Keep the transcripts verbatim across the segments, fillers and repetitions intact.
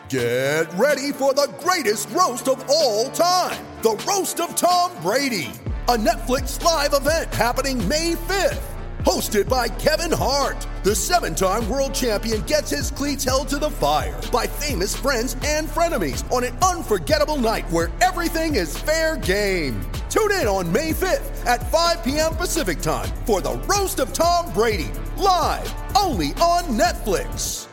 Get ready for the greatest roast of all time, the Roast of Tom Brady, a Netflix live event happening May fifth. Hosted by Kevin Hart, the seven-time world champion gets his cleats held to the fire by famous friends and frenemies on an unforgettable night where everything is fair game. Tune in on May fifth at five p.m. Pacific time for the Roast of Tom Brady, live only on Netflix.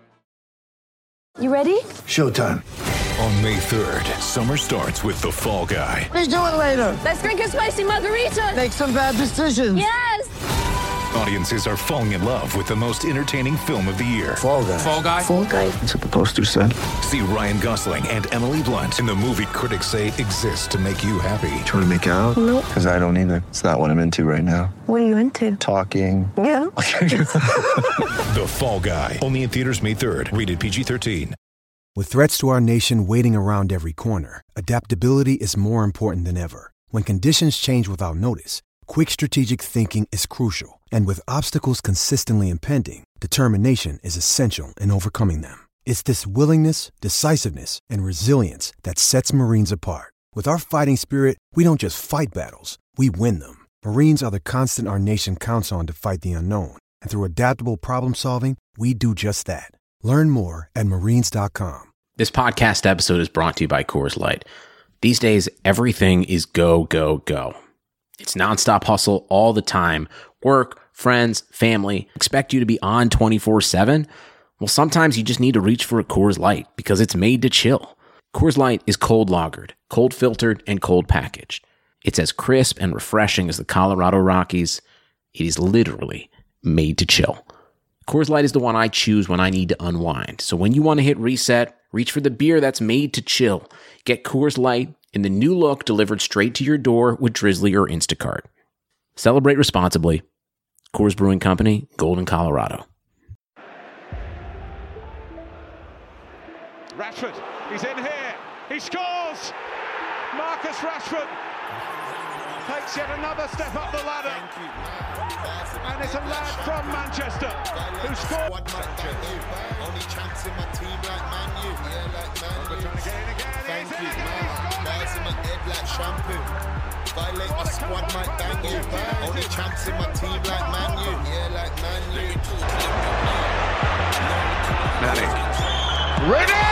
You ready? Showtime. On May third, summer starts with The Fall Guy. Let's do it later. Let's drink a spicy margarita. Make some bad decisions. Yes! Audiences are falling in love with the most entertaining film of the year. Fall Guy. Fall Guy. Fall Guy. That's what the poster said. See Ryan Gosling and Emily Blunt in the movie critics say exists to make you happy. Trying to make it out? Nope. Because I don't either. It's not what I'm into right now. What are you into? Talking. Yeah. The Fall Guy. Only in theaters May third. Rated P G thirteen. With threats to our nation waiting around every corner, adaptability is more important than ever. When conditions change without notice, quick strategic thinking is crucial. And with obstacles consistently impending, determination is essential in overcoming them. It's this willingness, decisiveness, and resilience that sets Marines apart. With our fighting spirit, we don't just fight battles, we win them. Marines are the constant our nation counts on to fight the unknown. And through adaptable problem solving, we do just that. Learn more at marines dot com. This podcast episode is brought to you by Coors Light. These days, everything is go, go, go. It's nonstop hustle all the time. Work, friends, family expect you to be on twenty-four seven. Well, sometimes you just need to reach for a Coors Light because it's made to chill. Coors Light is cold lagered, cold filtered, and cold packaged. It's as crisp and refreshing as the Colorado Rockies. It is literally made to chill. Coors Light is the one I choose when I need to unwind. So when you want to hit reset, reach for the beer that's made to chill. Get Coors Light in the new look delivered straight to your door with Drizzly or Instacart. Celebrate responsibly. Coors Brewing Company, Golden, Colorado. Rashford, he's in here. He scores! Marcus Rashford takes yet another step up the ladder. And it's a lad from Manchester who scored. Only chance in my team like Man U. Yeah, like Man U. Trying to get in again. Thank He's you, in again. man. Bars in my head like shampoo. Violate my squad might bang you. Only chance in my team like Man U. Yeah, like Man U. Manny. Ready!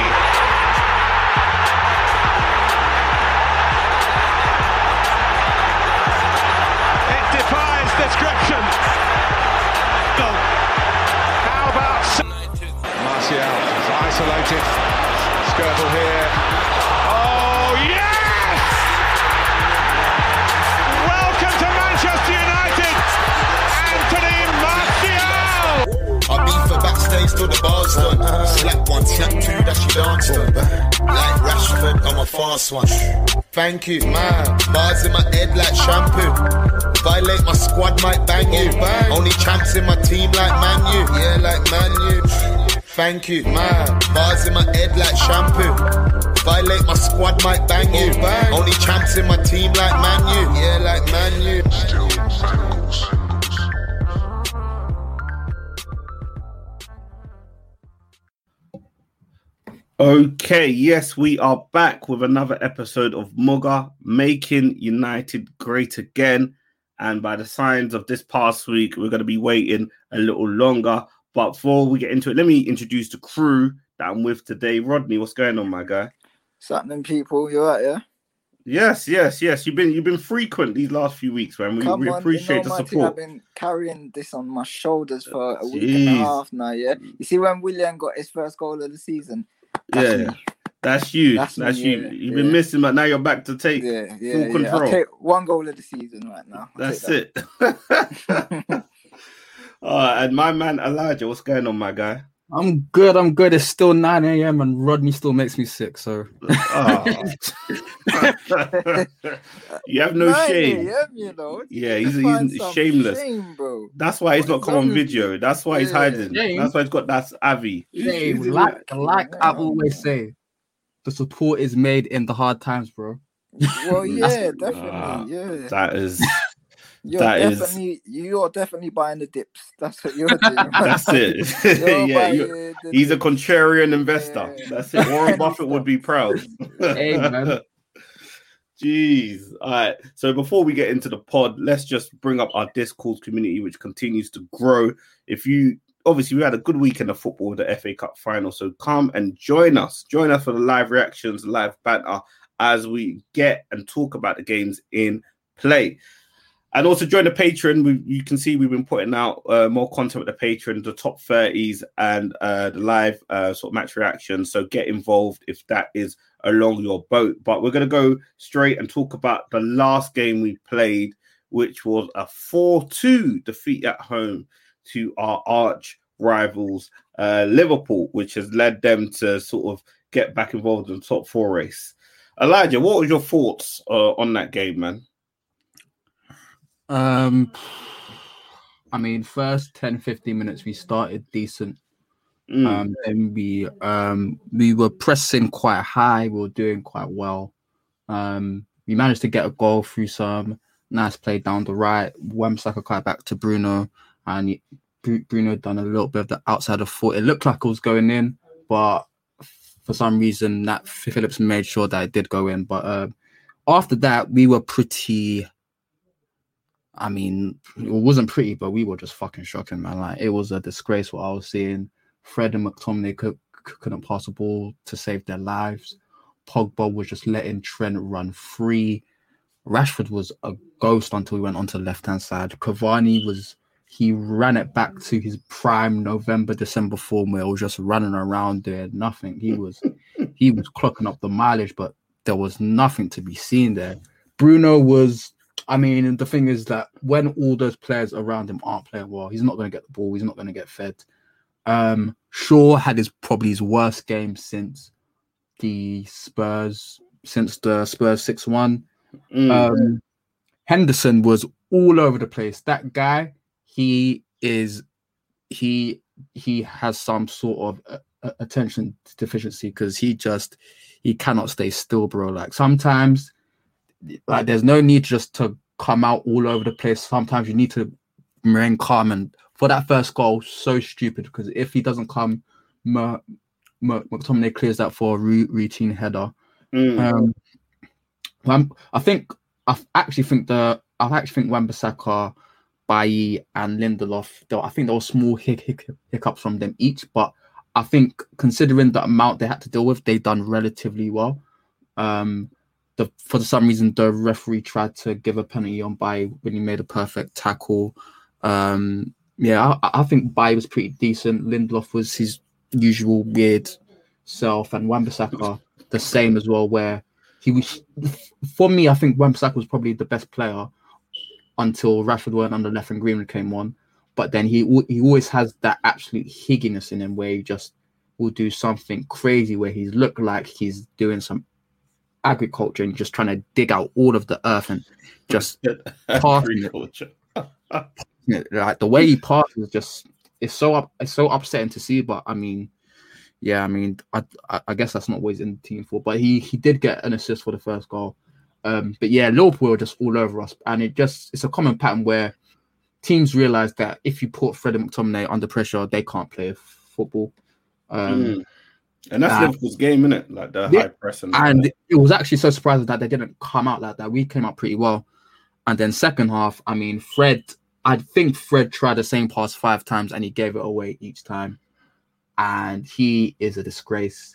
Defies description. Oh. How about Martial is isolated. Skirtle here. Oh yes! Welcome to Manchester United, Anthony Martial. I beat for backstage till the bar's done. Slap one, slap two, that she danced on. Like Rashford, I'm a fast one. Thank you, man. Bars in my head like shampoo. Violate my squad, might bang you. Only champs in my team like Man U. Yeah, like Man U. Thank you, man. Bars in my head like shampoo. Violate my squad, might bang you. Only champs in my team like Man U. Yeah, like Man U. Okay, yes, we are back with another episode of Mugger, Making United Great Again. And by the signs of this past week, we're going to be waiting a little longer. But before we get into it, let me introduce the crew that I'm with today. Rodney, what's going on, my guy? What's happening, people? You all right, yeah? Yes, yes, yes. You've been you've been frequent these last few weeks, man. We, we appreciate you know, the support. I've been carrying this on my shoulders for a Jeez. week and a half now, yeah? You see when Willian got his first goal of the season? That's yeah, me. that's you. That's, that's me, you. yeah, You've yeah. been missing, but now you're back to take yeah, yeah, full yeah. control. I'll take one goal of the season right now. I'll that's that. it. uh, and my man Elijah, what's going on, my guy? I'm good. I'm good. It's still nine a.m. and Rodney still makes me sick. So oh. You have no shame. A M, you know. Yeah, he's, he's shameless. Shame, bro. That's why he's not come on video. That's why he's yeah. hiding. Shame. That's why he's got that Avi. Shame. Like, like I always say, the support is made in the hard times, bro. Well, yeah, definitely. Uh, yeah. That is You're That is- definitely you're definitely buying the dips. That's what you're doing. Man. That's it. You're yeah, buying you- the he's a dips. contrarian investor. Yeah. That's it. Warren Buffett would be proud. Hey, man. Jeez. All right. So before we get into the pod, let's just bring up our Discord community, which continues to grow. If you obviously we had a good weekend of football with the F A Cup final, so come and join us. Join us for the live reactions, live banter as we get and talk about the games in play. And also join the Patreon. We, you can see we've been putting out uh, more content with the Patreon, the top thirties and uh, the live uh, sort of match reactions. So get involved if that is along your boat. But we're going to go straight and talk about the last game we played, which was a four two defeat at home to our arch rivals, uh, Liverpool, which has led them to sort of get back involved in the top four race. Elijah, what was your thoughts uh, on that game, man? Um, I mean, first ten, fifteen minutes we started decent. Mm. Um, then we um we were pressing quite high. We were doing quite well. Um, we managed to get a goal through some nice play down the right. Wan-Bissaka cut back to Bruno, and he, Bruno done a little bit of the outside of foot. It looked like it was going in, but for some reason that Phillips made sure that it did go in. But uh, after that, we were pretty. I mean, it wasn't pretty, but we were just fucking shocking, man. Like, it was a disgrace what I was seeing. Fred and McTominay could, couldn't pass the ball to save their lives. Pogba was just letting Trent run free. Rashford was a ghost until he went onto the left-hand side. Cavani was, he ran it back to his prime November, December form where he was just running around doing nothing. He was, he was clocking up the mileage, but there was nothing to be seen there. Bruno was... I mean, the thing is that when all those players around him aren't playing well, he's not going to get the ball. He's not going to get fed. Um, Shaw had his probably his worst game since the Spurs, since the Spurs six one. Mm. Um, Henderson was all over the place. That guy, he is, he he has some sort of uh, attention deficiency because he just, he cannot stay still, bro. Like sometimes... Like, there's no need just to come out all over the place. Sometimes you need to remain calm. And for that first goal, so stupid because if he doesn't come, M- M- McTominay clears that for a ru- routine header. Mm. Um, I think I actually think the I actually think Wan-Bissaka, Bailly, and Lindelof. Though I think there were small hic- hic- hiccups from them each, but I think considering the amount they had to deal with, they done relatively well. Um, The, for some reason, the referee tried to give a penalty on Bailly when he made a perfect tackle. Um, yeah, I, I think Bailly was pretty decent. Lindelof was his usual weird self, and Wan-Bissaka the same as well. Where he was, for me, I think Wan-Bissaka was probably the best player until Rashford went on the left and Greenwood came on. But then he he always has that absolute higginess in him where he just will do something crazy where he's look like he's doing some agriculture and just trying to dig out all of the earth and just passing it. Like the way he passes is just it's so up it's so upsetting to see. But I mean, yeah, I mean, I I guess that's not what he's in the team for. But he he did get an assist for the first goal. Um, but yeah, Liverpool are just all over us, and it just it's a common pattern where teams realize that if you put Fred and McTominay under pressure, they can't play football. Um, mm. And that's uh, Liverpool's game, isn't it? Like the yeah, high press. And, and it, it was actually so surprising that they didn't come out like that. We came out pretty well. And then second half, I mean, Fred, I think Fred tried the same pass five times and he gave it away each time. And he is a disgrace.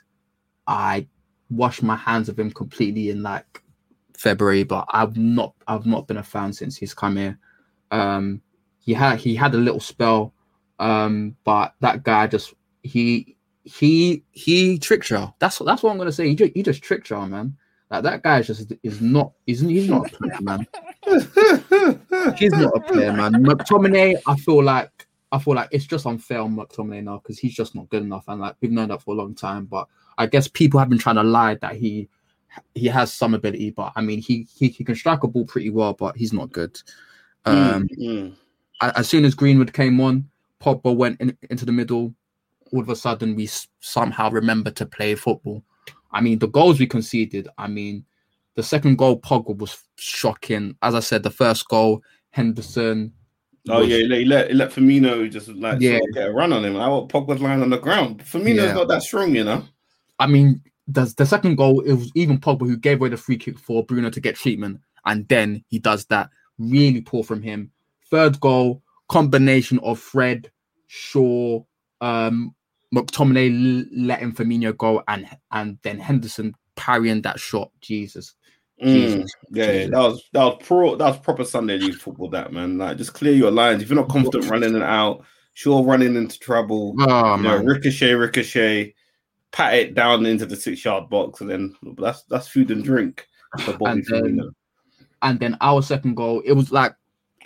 I washed my hands of him completely in like February, but I've not I've not been a fan since he's come here. Um, he had he had a little spell, um, but that guy just he He he tricked y'all. That's that's what I'm gonna say. He just, he just tricked y'all, man. Like that guy is just is not he's he's not a player, man. He's not a player, man. McTominay, I feel like I feel like it's just unfair on McTominay now because he's just not good enough, and like we've known that for a long time. But I guess people have been trying to lie that he he has some ability, but I mean he he, he can strike a ball pretty well, but he's not good. Um, mm-hmm. As soon as Greenwood came on, Pogba went in, into the middle. All of a sudden, we somehow remember to play football. I mean, the goals we conceded, I mean, the second goal, Pogba was shocking. As I said, the first goal, Henderson. Oh was, yeah, he let, he let he let Firmino just like yeah. sort of get a run on him. I want Pogba's lying on the ground. Firmino's Yeah. not that strong, you know. I mean, the, the second goal, it was even Pogba who gave away the free kick for Bruno to get treatment, and then he does that. Really poor from him. Third goal, combination of Fred, Shaw, um, McTominay l- letting Firmino go, and and then Henderson parrying that shot. Jesus. Mm, Jesus. yeah, Jesus. that was that was pro that was proper Sunday League football. That man, like just clear your lines. If you're not confident running it out, sure running into trouble. Oh, you know, man. ricochet, ricochet, pat it down into the six yard box, and then that's that's food and drink for Bobby And then, Firmino. and then our second goal, it was like,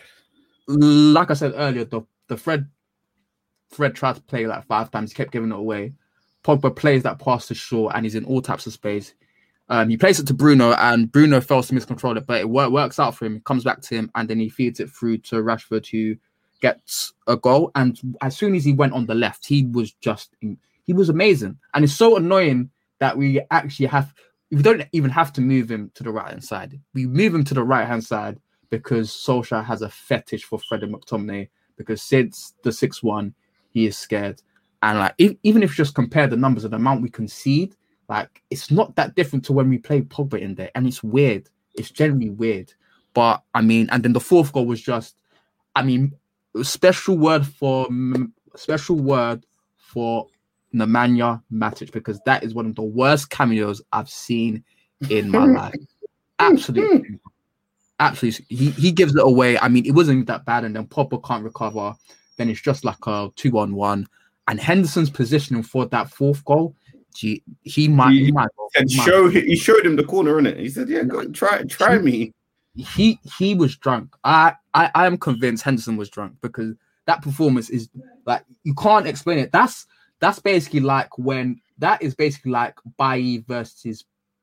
like I said earlier, the the Fred Fred tried to play like five times, he kept giving it away. Pogba plays that pass to Shaw, and he's in all types of space. Um, he plays it to Bruno, and Bruno fails to miscontrol it, but it wor- works out for him. Comes back to him, and then he feeds it through to Rashford, who gets a goal. And as soon as he went on the left, he was just he was amazing. And it's so annoying that we actually have we don't even have to move him to the right hand side. We move him to the right hand side because Solskjaer has a fetish for Fred and McTominay. Because since the six one, he is scared. And like if, even if you just compare the numbers of the amount we concede. Like, it's not that different to when we played Pogba in there. And it's weird. It's generally weird. But, I mean, and then the fourth goal was just, I mean, special word for, special word for Nemanja Matic, because that is one of the worst cameos I've seen in my life. Absolutely. Absolutely. He, he gives it away. I mean, it wasn't that bad. And then Pogba can't recover. Then it's just like a two on one. And Henderson's positioning for that fourth goal, Gee, he might. He, he might. And he, show might. he showed him the corner, innit? He said, "Yeah, go try, try he, me." He he was drunk. I, I I am convinced Henderson was drunk because that performance is like you can't explain it. That's that's basically like when that is basically like Bailly versus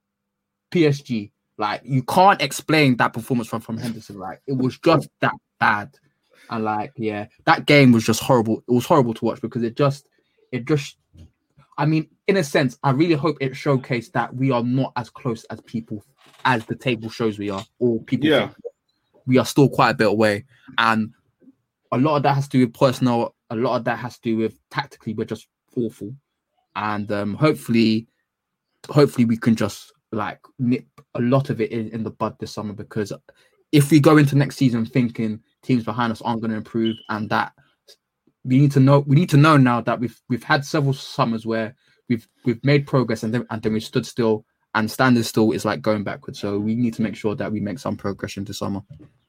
P S G. Like you can't explain that performance from from Henderson. Like it was just that bad, and like yeah, that game was just horrible. It was horrible to watch because it just it just. I mean, in a sense, I really hope it showcased that we are not as close as people, as the table shows we are, or people yeah. think we are still quite a bit away. And a lot of that has to do with personnel. A lot of that has to do with tactically, we're just awful. And um, hopefully, hopefully we can just like nip a lot of it in, in the bud this summer, because if we go into next season thinking teams behind us aren't going to improve and that, We need to know. We need to know now that we've we've had several summers where we've we've made progress and then and then we stood still, and standing still is like going backwards. So we need to make sure that we make some progression this summer.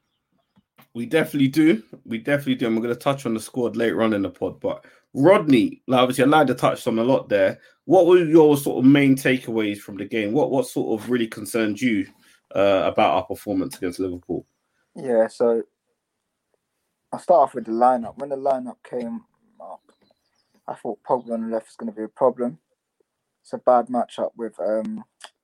We definitely do. We definitely do. And we're going to touch on the squad later on in the pod. But Rodney, like obviously, I like to touch on a lot there. What were your sort of main takeaways from the game? What what sort of really concerned you uh, about our performance against Liverpool? Yeah, so. I'll start off with the lineup. When the lineup came up, I thought Pogba on the left was going to be a problem. It's a bad matchup with um,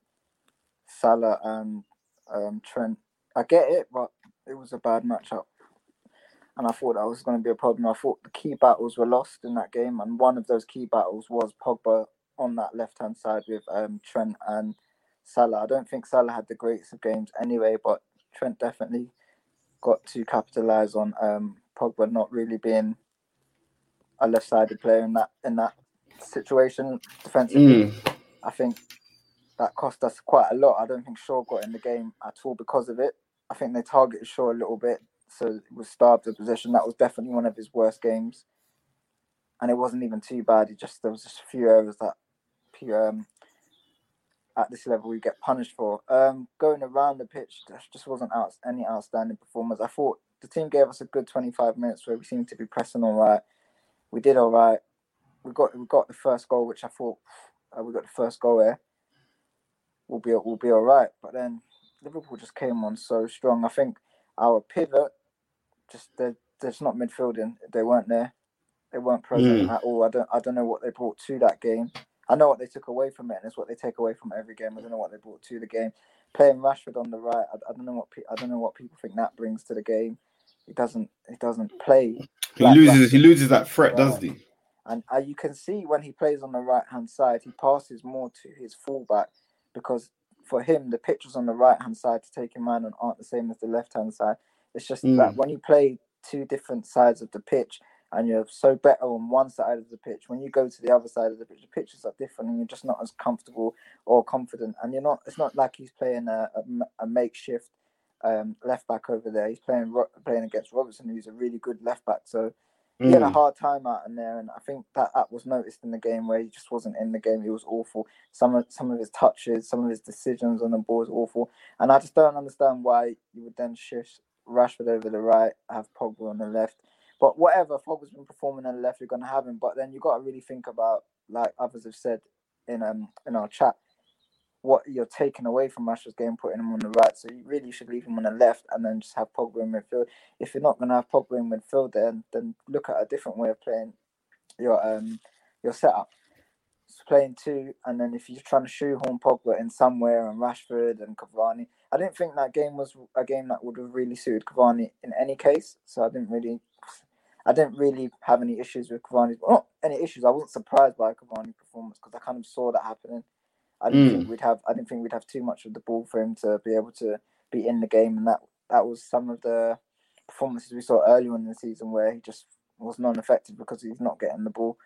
Salah and um, Trent. I get it, but it was a bad matchup. And I thought that was going to be a problem. I thought the key battles were lost in that game. And one of those key battles was Pogba on that left-hand side with um, Trent and Salah. I don't think Salah had the greatest of games anyway, but Trent definitely got to capitalise on um, Pogba not really being a left-sided player in that in that situation defensively. Mm. I think that cost us quite a lot. I don't think Shaw got in the game at all because of it. I think they targeted Shaw a little bit, so it was starved of possession. That was definitely one of his worst games, and it wasn't even too bad. He just there was just a few errors that um, at this level we get punished for. Um, going around the pitch, there just wasn't out, any outstanding performers. I thought the team gave us a good twenty-five minutes where we seemed to be pressing all right. We did all right. We got we got the first goal, which I thought uh, we got the first goal here. We'll be we'll be all right. But then Liverpool just came on so strong. I think our pivot just they're, they're just not midfielding. They weren't there. They weren't present mm. at all. I don't I don't know what they brought to that game. I know what they took away from it, and it's what they take away from every game. I don't know what they brought to the game. Playing Rashford on the right, I, I don't know what pe- I don't know what people think that brings to the game. He doesn't he doesn't play. He like loses Rashford. He loses that threat, right. doesn't he? And uh, you can see when he plays on the right hand side, he passes more to his fullback because for him the pitches on the right hand side to take him on aren't the same as the left hand side. It's just Mm. that when you play two different sides of the pitch and you're so better on one side of the pitch, when you go to the other side of the pitch, the pitches are different and you're just not as comfortable or confident. And you're not. It's not like he's playing a, a, a makeshift um, left back over there. He's playing playing against Robertson, who's a really good left back. So he had a hard time out in there, and I think that that was noticed in the game where he just wasn't in the game. He was awful. Some of some of his touches, some of his decisions on the ball was awful, and I just don't understand why you would then shift Rashford over the right, have Pogba on the left. But whatever, Pogba's been performing on the left, you're going to have him. But then you got to really think about, like others have said in um in our chat, what you're taking away from Rashford's game, putting him on the right. So you really should leave him on the left and then just have Pogba in midfield. If you're not going to have Pogba in midfield, then then look at a different way of playing your um your setup. It's playing two, and then if you're trying to shoehorn Pogba in somewhere and Rashford and Cavani, I didn't think that game was a game that would have really suited Cavani in any case. So I didn't really, I didn't really have any issues with Cavani. Well, not any issues. I wasn't surprised by Cavani's performance because I kind of saw that happening. I didn't Mm. think we'd have. I didn't think we'd have too much of the ball for him to be able to be in the game, and that that was some of the performances we saw earlier in the season where he just was non-effective because he's not getting the ball.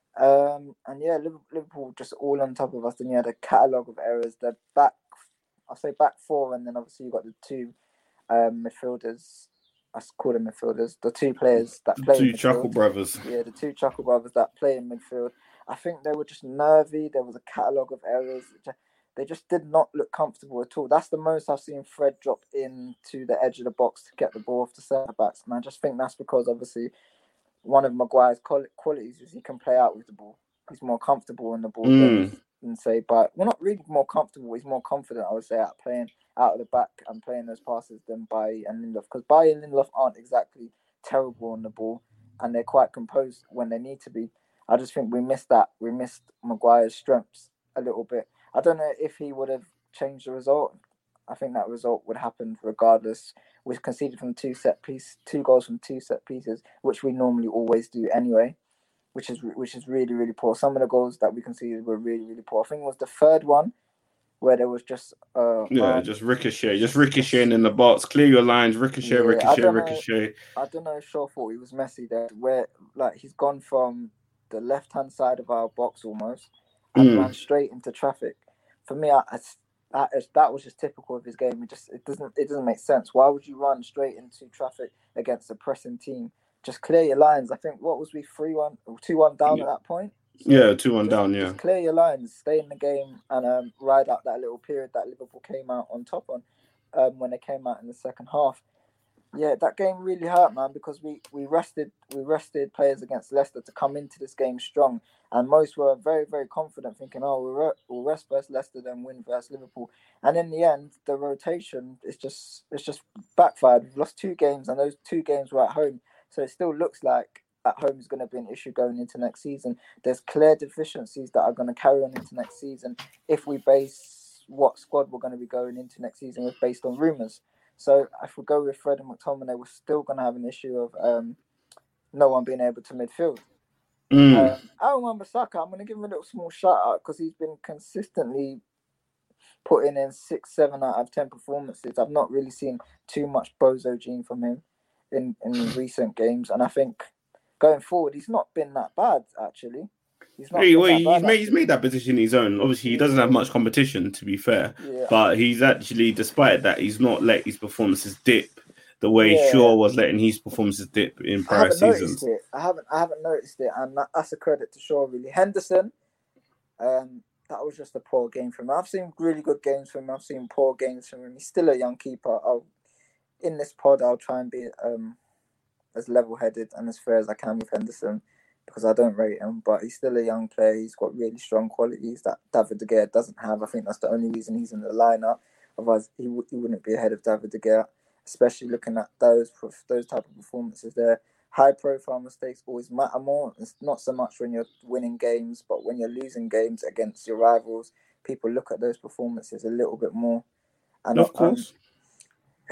Um, and yeah, Liverpool just all on top of us. Then you had a catalogue of errors. The back, I'll say back four, and then obviously you got the two um, midfielders. I call them midfielders. The two players that play. Two in midfield. Chuckle brothers. Yeah, the two Chuckle brothers that play in midfield. I think they were just nervy. There was a catalogue of errors. They just did not look comfortable at all. That's the most I've seen Fred drop into the edge of the box to get the ball off the centre backs. And I just think that's because obviously one of Maguire's qualities is he can play out with the ball. He's more comfortable in the ball Mm. than, than say, but we're not really more comfortable. He's more confident, I would say, at playing out of the back and playing those passes than Bailly and Lindelof. Because Bailly and Lindelof aren't exactly terrible on the ball, and they're quite composed when they need to be. I just think we missed that. We missed Maguire's strengths a little bit. I don't know if he would have changed the result. I think that result would happen regardless. We conceded from two set piece, two goals from two set pieces, which we normally always do anyway, which is which is really really poor. Some of the goals that we conceded were really really poor. I think it was the third one where there was just uh yeah, um, just ricochet, just ricocheting in the box. Clear your lines, ricochet, yeah, ricochet, I don't know- ricochet. I don't know if Shaw thought he was Messi there, where like he's gone from the left hand side of our box almost and Mm. ran straight into traffic. For me, I, I, that, is, that was just typical of his game. It just it doesn't it doesn't make sense. Why would you run straight into traffic against a pressing team? Just clear your lines. I think what was we three one, two one down Yeah. at that point. Yeah, two one Just- down. Yeah, Just clear your lines, stay in the game, and um, ride out that little period that Liverpool came out on top on um, when they came out in the second half. Yeah, that game really hurt, man, because we, we rested we rested players against Leicester to come into this game strong, and most were very very confident, thinking, "Oh, we'll, re- we'll rest versus Leicester, then win versus Liverpool." And in the end, the rotation is just it's just backfired. We've lost two games, and those two games were at home, so it still looks like at home is going to be an issue going into next season. There's clear deficiencies that are going to carry on into next season if we base what squad we're going to be going into next season with based on rumours. So if we go with Fred and McTominay, we're still going to have an issue of um, no one being able to midfield. Mm. Um, Aaron Wan-Bissaka, I'm going to give him a little small shout out because he's been consistently putting in six, seven out of ten performances. I've not really seen too much bozo gene from him in, in recent games, and I think going forward, he's not been that bad actually. He's not. Hey, been well, that he's bad, made he's made that position his own. Obviously, he doesn't have much competition, to be fair. Yeah. But he's actually, despite that, he's not let his performances dip the way Yeah. Shaw was letting his performances dip in I prior haven't seasons. noticed it. I haven't. I haven't noticed it, and that, that's a credit to Shaw. Really, Henderson. Um, that was just a poor game from him. I've seen really good games from him. I've seen poor games from him. He's still a young keeper. I'll, in this pod, I'll try and be um as level-headed and as fair as I can with Henderson because I don't rate him. But he's still a young player. He's got really strong qualities that David De Gea doesn't have. I think that's the only reason he's in the lineup. Otherwise, he w- he wouldn't be ahead of David De Gea. Especially looking at those those type of performances there. High profile mistakes always matter more. It's not so much when you're winning games, but when you're losing games against your rivals, people look at those performances a little bit more. And Of course. Um,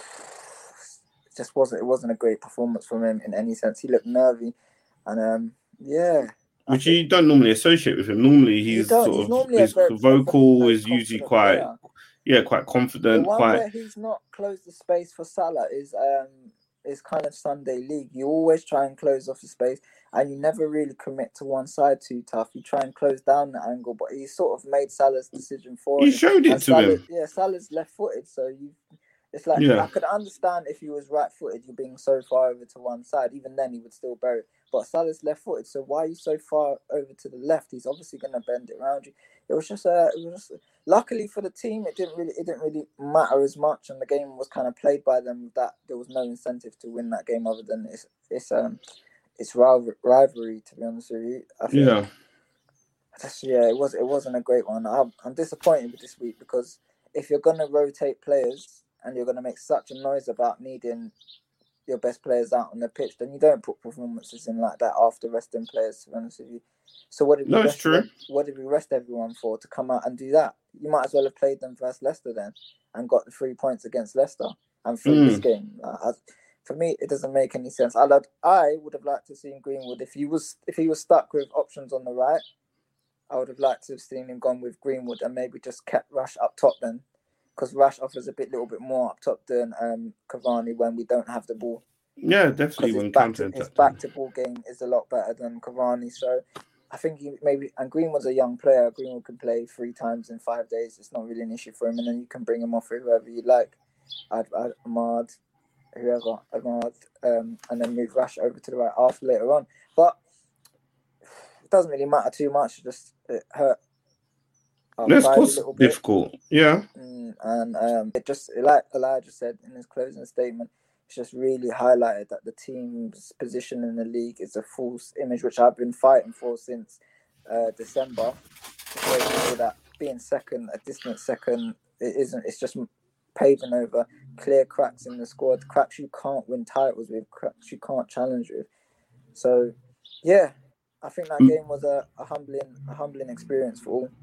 it just wasn't it wasn't a great performance from him in any sense. He looked nervy, and um, yeah. Which you don't normally associate with him. Normally, he's don't. sort He's of normally a his very- vocal very is usually confident quite player. yeah, quite confident. The one quite where he's not closed the space for Salah is um is kind of Sunday League. You always try and close off the space, and you never really commit to one side too tough. You try and close down the angle, but he sort of made Salah's decision for he him. showed it and to Salah, him. Yeah, Salah's left-footed, so you. It's like Yeah. I could understand if he was right-footed, you being so far over to one side. Even then, he would still bury it. But Salah's left-footed, so why are you so far over to the left? He's obviously going to bend it around you. It was just a. It was just, luckily for the team, it didn't really. It didn't really matter as much, and the game was kind of played by them. That there was no incentive to win that game other than it's it's um it's rival- rivalry. To be honest with you, I think, Yeah. Just, yeah, it was. It wasn't a great one. I'm, I'm disappointed with this week because if you're going to rotate players and you're going to make such a noise about needing your best players out on the pitch, then you don't put performances in like that after resting players, to be honest with you. So what did we No, it's rest, true. what did we rest everyone for? To come out and do that? You might as well have played them versus Leicester then and got the three points against Leicester and for Mm. this game. Uh, I, for me, it doesn't make any sense. I'd, I would have liked to see Greenwood if he was if he was stuck with options on the right. I would have liked to have seen him gone with Greenwood and maybe just kept Rush up top then, because Rush offers a bit, little bit more up top than um, Cavani when we don't have the ball. Yeah, definitely Because when his back counter to, his attack. back to ball game is a lot better than Cavani. So I think he maybe and Greenwood's a young player. Greenwood can play three times in five days. It's not really an issue for him, and then you can bring him off with whoever you like, Ad, Ad, Ahmad, whoever, Ahmad, um, and then move Rush over to the right half later on. But it doesn't really matter too much. It just it hurt. our That's pride a course little bit. difficult. Yeah. Mm, and um, it just, like Elijah said in his closing statement, it's just really highlighted that the team's position in the league is a false image, which I've been fighting for since uh, December. To show people that being second, a distant second, it isn't. It's just paving over clear cracks in the squad, cracks you can't win titles with, cracks you can't challenge with. So, yeah, I think that game was a, a humbling, a humbling experience for all.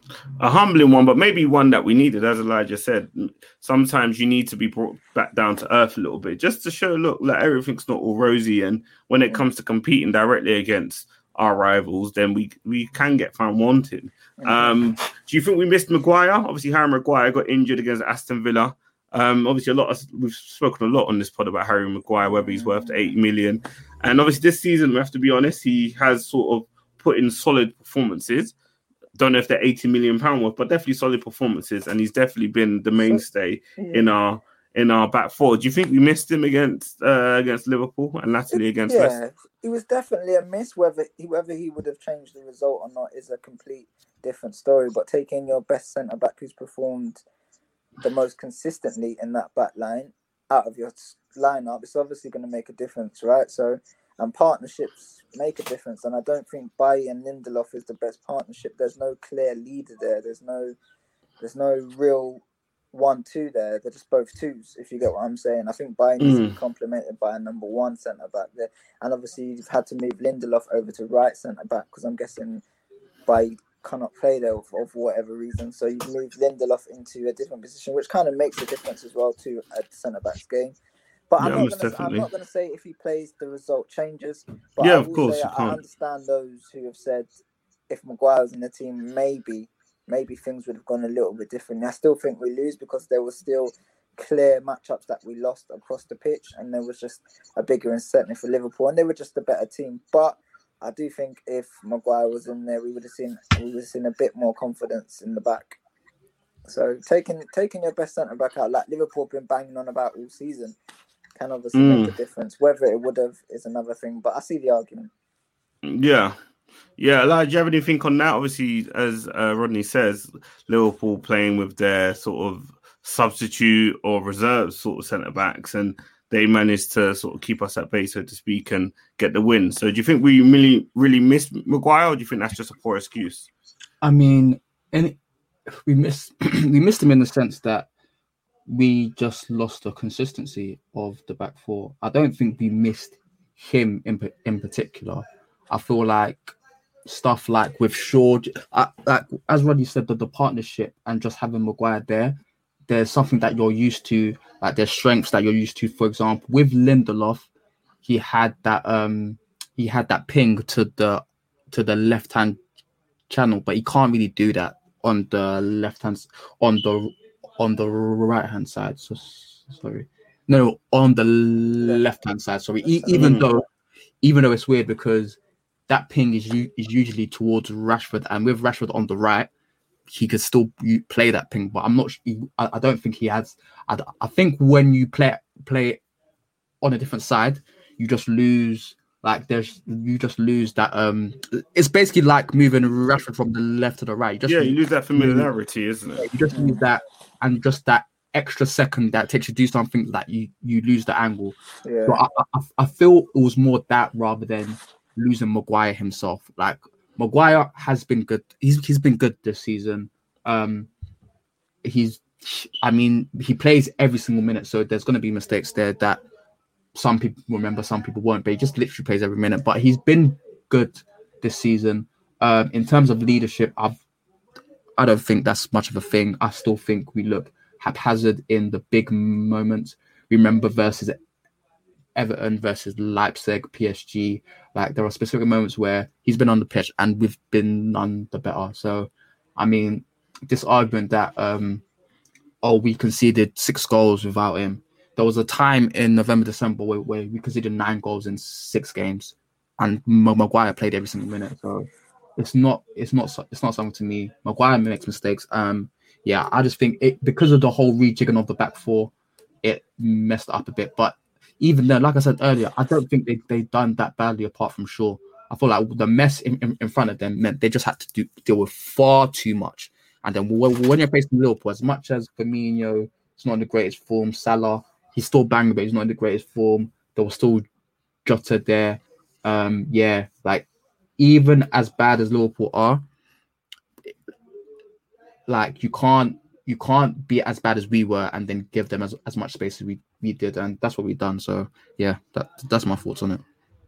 A humbling one, but maybe one that we needed, as Elijah said. Sometimes you need to be brought back down to earth a little bit, just to show, look, like everything's not all rosy. And when it comes to competing directly against our rivals, then we we can get found wanting. Um, do you think we missed Maguire? Obviously, Harry Maguire got injured against Aston Villa. Um, obviously, a lot of we've spoken a lot on this pod about Harry Maguire, whether he's worth eight million. And obviously, this season, we have to be honest, he has sort of put in solid performances. Don't know if they're eighty million pound worth, but definitely solid performances, and he's definitely been the mainstay yeah. in our in our back four. Do you think we missed him against uh, against Liverpool and latterly against yeah, Leicester? It was definitely a miss. Whether he, whether he would have changed the result or not is a complete different story. But taking your best centre back who's performed the most consistently in that back line out of your lineup, it's obviously going to make a difference, right? So, and partnerships make a difference. And I don't think Bailly and Lindelof is the best partnership. There's no clear leader there. There's no, there's no real one-two there. They're just both twos, if you get what I'm saying. I think Bailly needs to be complemented by a number one centre back there. And obviously, you've had to move Lindelof over to right centre back because I'm guessing Bailly cannot play there for, for whatever reason. So you've moved Lindelof into a different position, which kind of makes a difference as well to a centre back's game. But Yeah, I'm, not most gonna, I'm definitely. not going to say if he plays, the result changes. But Yeah, I of will course, say you I can't. understand those who have said if Maguire was in the team, maybe, maybe things would have gone a little bit differently. I still think we lose because there were still clear matchups that we lost across the pitch, and there was just a bigger incentive for Liverpool, and they were just a better team. But I do think if Maguire was in there, we would have seen we would have seen a bit more confidence in the back. So taking taking your best centre back out, like Liverpool have been banging on about all season, can obviously Mm. make a difference. Whether it would have is another thing, but I see the argument. Yeah. Yeah, like, do you have anything on that? Obviously, as uh, Rodney says, Liverpool playing with their sort of substitute or reserve sort of centre backs, and they managed to sort of keep us at bay, so to speak, and get the win. So, do you think we really, really missed Maguire, or do you think that's just a poor excuse? I mean, and we missed we missed him in the sense that we just lost the consistency of the back four. I don't think we missed him in in particular. I feel like stuff like with Shaw, I, like as Rodney said, the, the partnership and just having Maguire there, there's something that you're used to, like there's strengths that you're used to. For example, with Lindelof, he had that um he had that ping to the to the left hand channel, but he can't really do that on the left hand on the on the right hand side. So sorry, no, on the left hand side. Sorry, e- even mm. though, even though it's weird because that ping is u- is usually towards Rashford, and with Rashford on the right, he could still play that ping. But I'm not. I, I don't think he has. I, I think when you play play on a different side, you just lose. Like there's, you just lose that. Um, it's basically like moving Rashford from the left to the right. You just yeah, lose, you lose that familiarity, isn't it? You just lose that, and just that extra second that takes you to do something that you you lose the angle. Yeah. So I, I I feel it was more that rather than losing Maguire himself. Like Maguire has been good. He's he's been good this season. Um, he's, I mean, he plays every single minute, so there's going to be mistakes there that some people remember, some people won't, but he just literally plays every minute. But he's been good this season. Um, in terms of leadership, I've, I don't think that's much of a thing. I still think we look haphazard in the big moments. Remember versus Everton versus Leipzig, P S G. Like there are specific moments where he's been on the pitch and we've been none the better. So, I mean, this argument that, um, oh, we conceded six goals without him. There was a time in November, December where, where we conceded nine goals in six games, and Maguire played every single minute. So it's not, it's not, it's not something to me. Maguire makes mistakes. Um, yeah, I just think it because of the whole rejigging of the back four, it messed up a bit. But even then, like I said earlier, I don't think they they done that badly apart from Shaw. I feel like the mess in, in, in front of them meant they just had to do, deal with far too much. And then when, when you're facing Liverpool, as much as Firmino is not in the greatest form, Salah, he's still banging, but he's not in the greatest form. There was still Jota there. Um, yeah, like even as bad as Liverpool are, like you can't you can't be as bad as we were and then give them as, as much space as we, we did, and that's what we've done. So yeah, that that's my thoughts on it.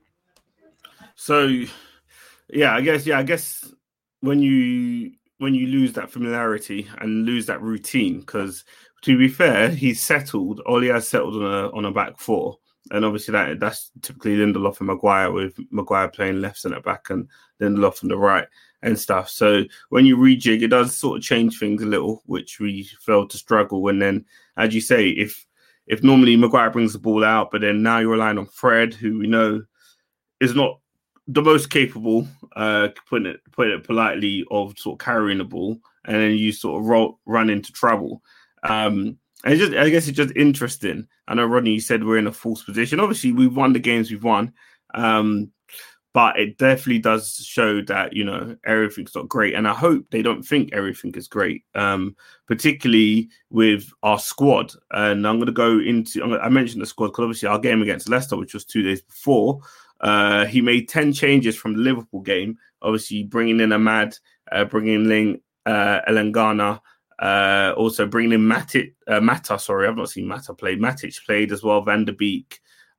So yeah, I guess yeah, I guess when you when you lose that familiarity and lose that routine, because to be fair, he's settled. Oli has settled on a on a back four, and obviously that that's typically Lindelof and Maguire, with Maguire playing left centre back and Lindelof on the right and stuff. So when you rejig, it does sort of change things a little, which we failed to struggle. And then, as you say, if if normally Maguire brings the ball out, but then now you're relying on Fred, who we know is not the most capable, uh, putting it putting it politely, of sort of carrying the ball, and then you sort of roll, run into trouble. Um, and it's just, I guess it's just interesting. I know, Rodney, you said we're in a false position. Obviously, we've won the games we've won, um, but it definitely does show that, you know, everything's not great. And I hope they don't think everything is great, um, particularly with our squad. And I'm going to go into, I mentioned the squad because obviously our game against Leicester, which was two days before, Uh, he made ten changes from the Liverpool game, obviously bringing in Ahmad, uh, bringing in uh, Elangana, uh, also bringing in Matic, uh, Mata, sorry, I've not seen Mata play. Matic played as well, Van der Beek,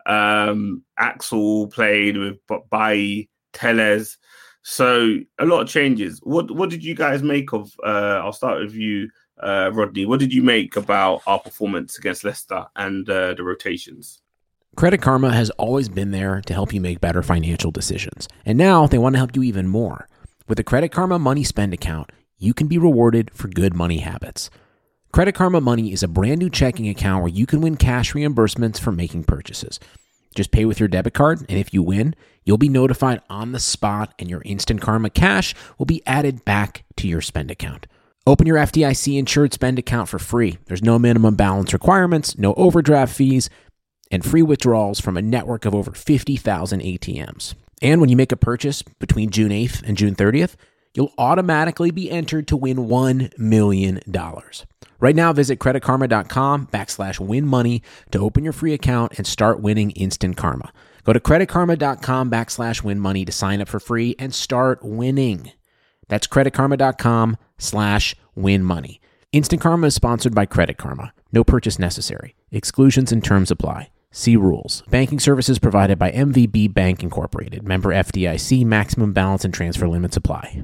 um, Axel played with Bailly, Tellez. So a lot of changes. What what did you guys make of, uh, I'll start with you, uh, Rodney. What did you make about our performance against Leicester and uh, the rotations? Credit Karma has always been there to help you make better financial decisions. And now they want to help you even more. With the Credit Karma Money Spend account, you can be rewarded for good money habits. Credit Karma Money is a brand new checking account where you can win cash reimbursements for making purchases. Just pay with your debit card, and if you win, you'll be notified on the spot, and your Instant Karma cash will be added back to your spend account. Open your F D I C insured spend account for free. There's no minimum balance requirements, no overdraft fees, and free withdrawals from a network of over fifty thousand A T Ms. And when you make a purchase between June eighth and June thirtieth, you'll automatically be entered to win one million dollars. Right now, visit creditkarma.com backslash win money to open your free account and start winning instant karma. Go to creditkarma.com backslash win money to sign up for free and start winning. That's creditkarma.com slash win money. Instant Karma is sponsored by Credit Karma. No purchase necessary. Exclusions and terms apply. See rules. Banking services provided by M V B Bank Incorporated. Member F D I C. Maximum balance and transfer limits apply.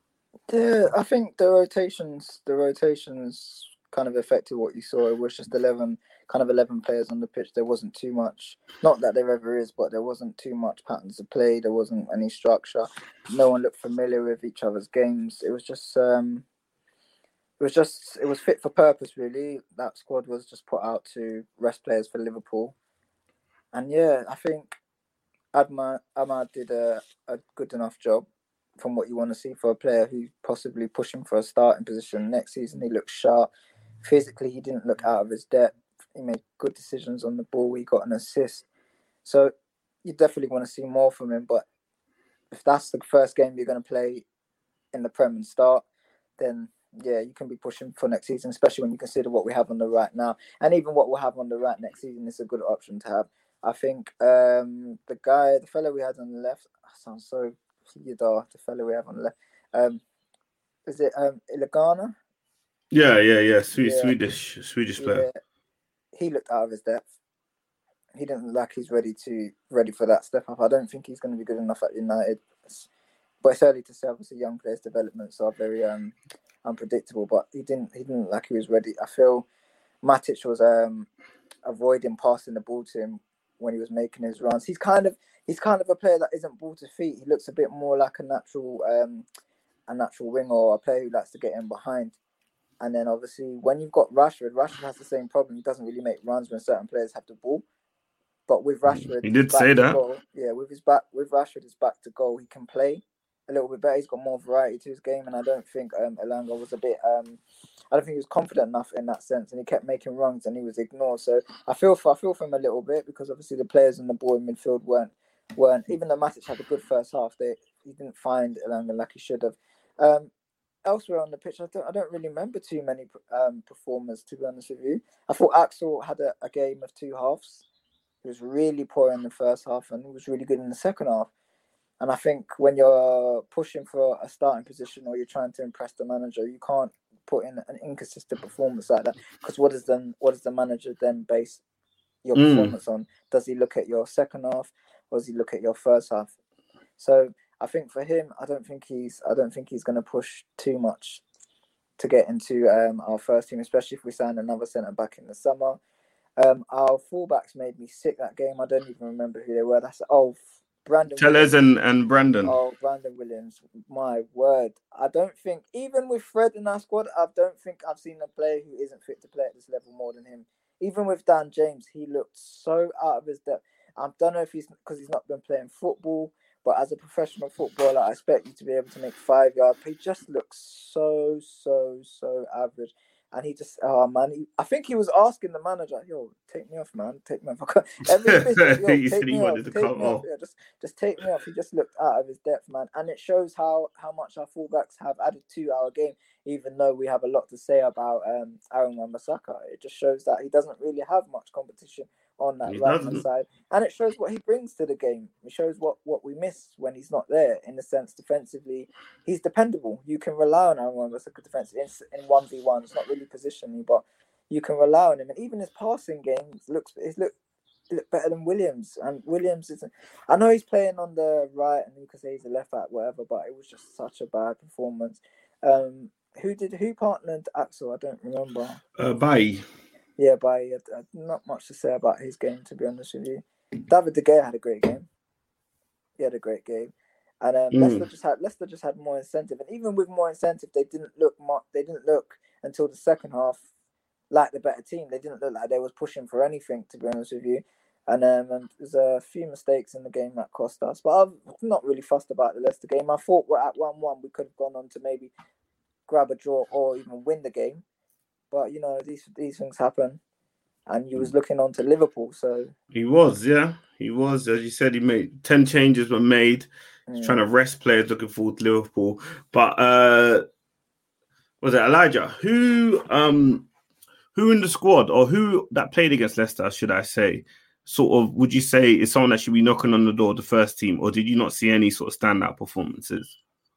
Yeah, I think the rotations, the rotations kind of affected what you saw. It was just eleven, kind of eleven players on the pitch. There wasn't too much. Not that there ever is, but there wasn't too much patterns of play. There wasn't any structure. No one looked familiar with each other's games. It was just, um, it was just it was fit for purpose, really. That squad was just put out to rest players for Liverpool, and yeah, I think Ahmad Ahmad did a, a good enough job from what you want to see for a player who's possibly pushing for a starting position next season. He looked sharp. Physically, he didn't look out of his depth. He made good decisions on the ball. He got an assist. So you definitely want to see more from him. But if that's the first game you're going to play in the Prem and start, then yeah, you can be pushing for next season, especially when you consider what we have on the right now. And even what we'll have on the right next season is a good option to have. I think um, the guy, the fellow we had on the left, sounds so... Yadar, the fellow we have on the left. Um, is it um, Ilagana? Yeah, yeah, yeah. Sweet, yeah. Swedish, Swedish player. Yeah. He looked out of his depth. He didn't look like he's ready to ready for that step up. I don't think he's going to be good enough at United. But it's early to say. Obviously, young players' developments are very um, unpredictable. But he didn't. He didn't look like he was ready. I feel Matic was um, avoiding passing the ball to him when he was making his runs. He's kind of. He's kind of a player that isn't ball to feet. He looks a bit more like a natural, um, a natural winger or a player who likes to get in behind. And then obviously when you've got Rashford, Rashford has the same problem. He doesn't really make runs when certain players have the ball. But with Rashford, he did say that. Goal, yeah, with his back, with Rashford, his back to goal, he can play a little bit better. He's got more variety to his game, and I don't think um, Elanga was a bit. Um, I don't think he was confident enough in that sense, and he kept making runs, and he was ignored. So I feel for I feel for him a little bit because obviously the players on the ball in midfield weren't. weren't even though Matic had a good first half, they he didn't find Elanga like he should have. Um, elsewhere on the pitch, I don't, I don't really remember too many um, performers, to be honest with you. I thought Axel had a, a game of two halves. He was really poor in the first half and he was really good in the second half. And I think when you're pushing for a starting position or you're trying to impress the manager, you can't put in an inconsistent performance like that. Because what does then what does the manager then base your Mm. performance on? Does he look at your second half? Or does he look at your first half? So I think for him, I don't think he's I don't think he's going to push too much to get into um, our first team, especially if we sign another centre back in the summer. Um, our fullbacks made me sick that game. I don't even remember who they were. That's oh, Brandon Tellers and, and Brandon. Oh, Brandon Williams. My word. I don't think, even with Fred in our squad, I don't think I've seen a player who isn't fit to play at this level more than him. Even with Dan James, he looked so out of his depth. I don't know if he's because he's not been playing football, but as a professional footballer, I expect you to be able to make five yards. He just looks so, so, so average. And he just, oh man, he, I think he was asking the manager, yo, take me off, man, take me off. Every visit, yo, He take said he me wanted off, to take come me off. off. Yeah, just, just take me off. He just looked out of his depth, man. And it shows how, how much our fullbacks have added to our game, even though we have a lot to say about um, Aaron Wan-Bissaka. It just shows that he doesn't really have much competition on that He right hand doesn't. side. And it shows what he brings to the game. It shows what, what we miss when he's not there, in the sense defensively. He's dependable. You can rely on Aaron Wan-Bissaka defensively in, in one v one. It's not really positioning, but you can rely on him. And even his passing game looks it's look, look better than Williams. And Williams is, I know he's playing on the right and you can say he's a left back, whatever, but it was just such a bad performance. Um, who did who partnered Axel? I don't remember. Uh, bye. Yeah, but he had, uh, not much to say about his game, to be honest with you. David De Gea had a great game. He had a great game, and um, Mm. Leicester just had Leicester just had more incentive. And even with more incentive, they didn't look mo- they didn't look until the second half like the better team. They didn't look like they was pushing for anything, to be honest with you. And um, and there's a few mistakes in the game that cost us. But I'm not really fussed about the Leicester game. I thought we're at one one, we could have gone on to maybe grab a draw or even win the game. But, you know, these these things happen. And you was looking on to Liverpool, so... He was, yeah. He was. As you said, he made ten changes were made. He's Mm. trying to rest players looking forward to Liverpool. But, uh, was it Elijah? Who um, who in the squad, or who that played against Leicester, should I say, sort of, would you say is someone that should be knocking on the door of the first team, or did you not see any sort of standout performances?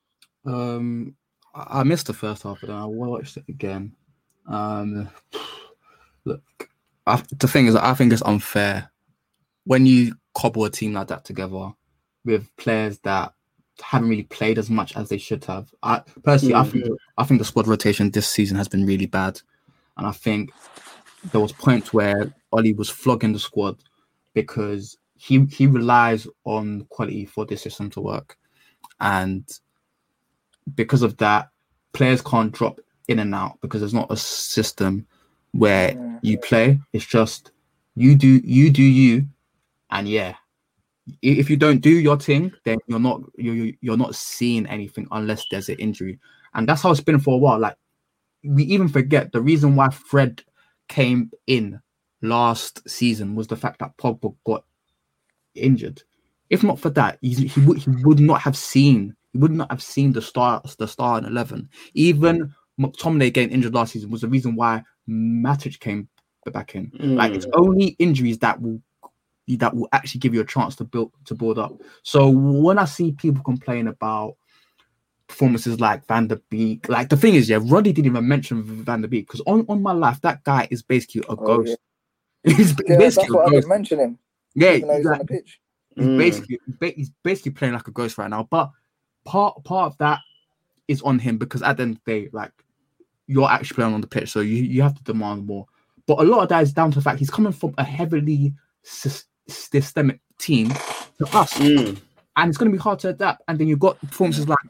Um, I I missed the first half, but then I watched it again. Um, look, I, the thing is, I think it's unfair when you cobble a team like that together with players that haven't really played as much as they should have. I personally, I Mm. think I think the squad rotation this season has been really bad, and I think there was points where Oli was flogging the squad because he he relies on quality for this system to work, and because of that, players can't drop in and out because there's not a system where Yeah. you play. It's just you do you do you, and yeah, i- if you don't do your thing, then you're not you you're not seeing anything unless there's an injury, and that's how it's been for a while. Like we even forget the reason why Fred came in last season was the fact that Pogba got injured. If not for that, he, he would he would not have seen he would not have seen the star the star in eleven. Even McTominay getting injured last season was the reason why Matic came back in. Mm. Like it's only injuries that will that will actually give you a chance to build to build up. So when I see people complain about performances like Van der Beek, like the thing is, yeah, Roddy didn't even mention Van der Beek because on, on my life, that guy is basically a Oh, ghost. yeah. He's Yeah, that's basically what a I ghost. didn't mention him. Yeah, even though he's like- on the pitch. He's Mm. basically ba- he's basically playing like a ghost right now. But part part of that is on him because at the end of the day, like you're actually playing on the pitch, so you, you have to demand more. But a lot of that is down to the fact he's coming from a heavily sys- systemic team to us, Mm. and it's going to be hard to adapt. And then you've got performances like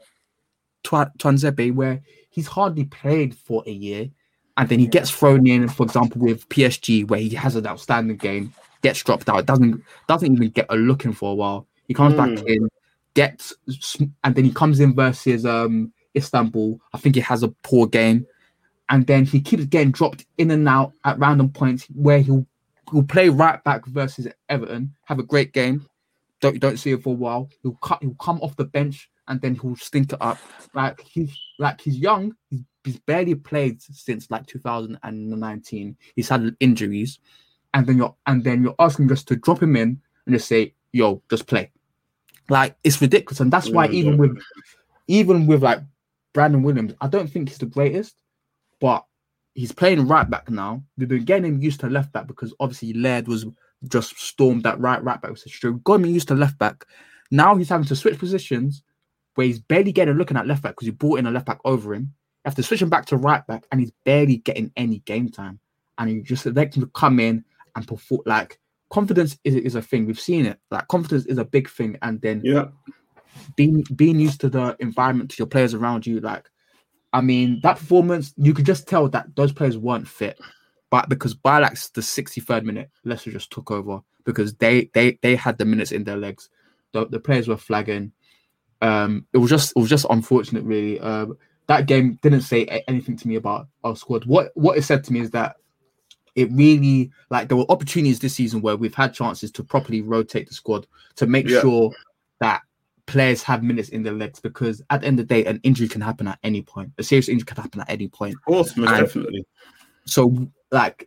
Twa- Twanzebe where he's hardly played for a year, and then he gets thrown in, for example, with P S G where he has an outstanding game, gets dropped out, doesn't doesn't even get a look in for a while. He comes back Mm. in, gets, and then he comes in versus um Istanbul. I think he has a poor game, and then he keeps getting dropped in and out at random points where he'll he'll play right back versus Everton, have a great game. Don't don't see it for a while. He'll cut. He'll come off the bench and then he'll stink it up. Like he's like he's young. He's, he's barely played since like two thousand nineteen. He's had injuries, and then you're and then you're asking us to drop him in and just say, "Yo, just play." Like it's ridiculous, and that's why Mm, even yeah. with even with like Brandon Williams, I don't think he's the greatest, but he's playing right back now. We've been getting him used to left back because obviously Laird was just stormed that right right back. So we've got him used to left back. Now he's having to switch positions where he's barely getting looking at left back because you brought in a left back over him. You have to switch him back to right back, and he's barely getting any game time. And you just expect him to come in and perform. Like confidence is, is a thing. We've seen it. Like confidence is a big thing, and then Yeah. being being used to the environment, to your players around you. Like, I mean, that performance, you could just tell that those players weren't fit. But because by like the sixty-third minute, Leicester just took over because they they they had the minutes in their legs. The, the players were flagging. Um, it was just it was just unfortunate, really. Um, that game didn't say a- anything to me about our squad. What what it said to me is that it really, like, there were opportunities this season where we've had chances to properly rotate the squad to make Yeah. sure that players have minutes in their legs, because at the end of the day, an injury can happen at any point. A serious injury can happen at any point. Of course, most And definitely. So, like,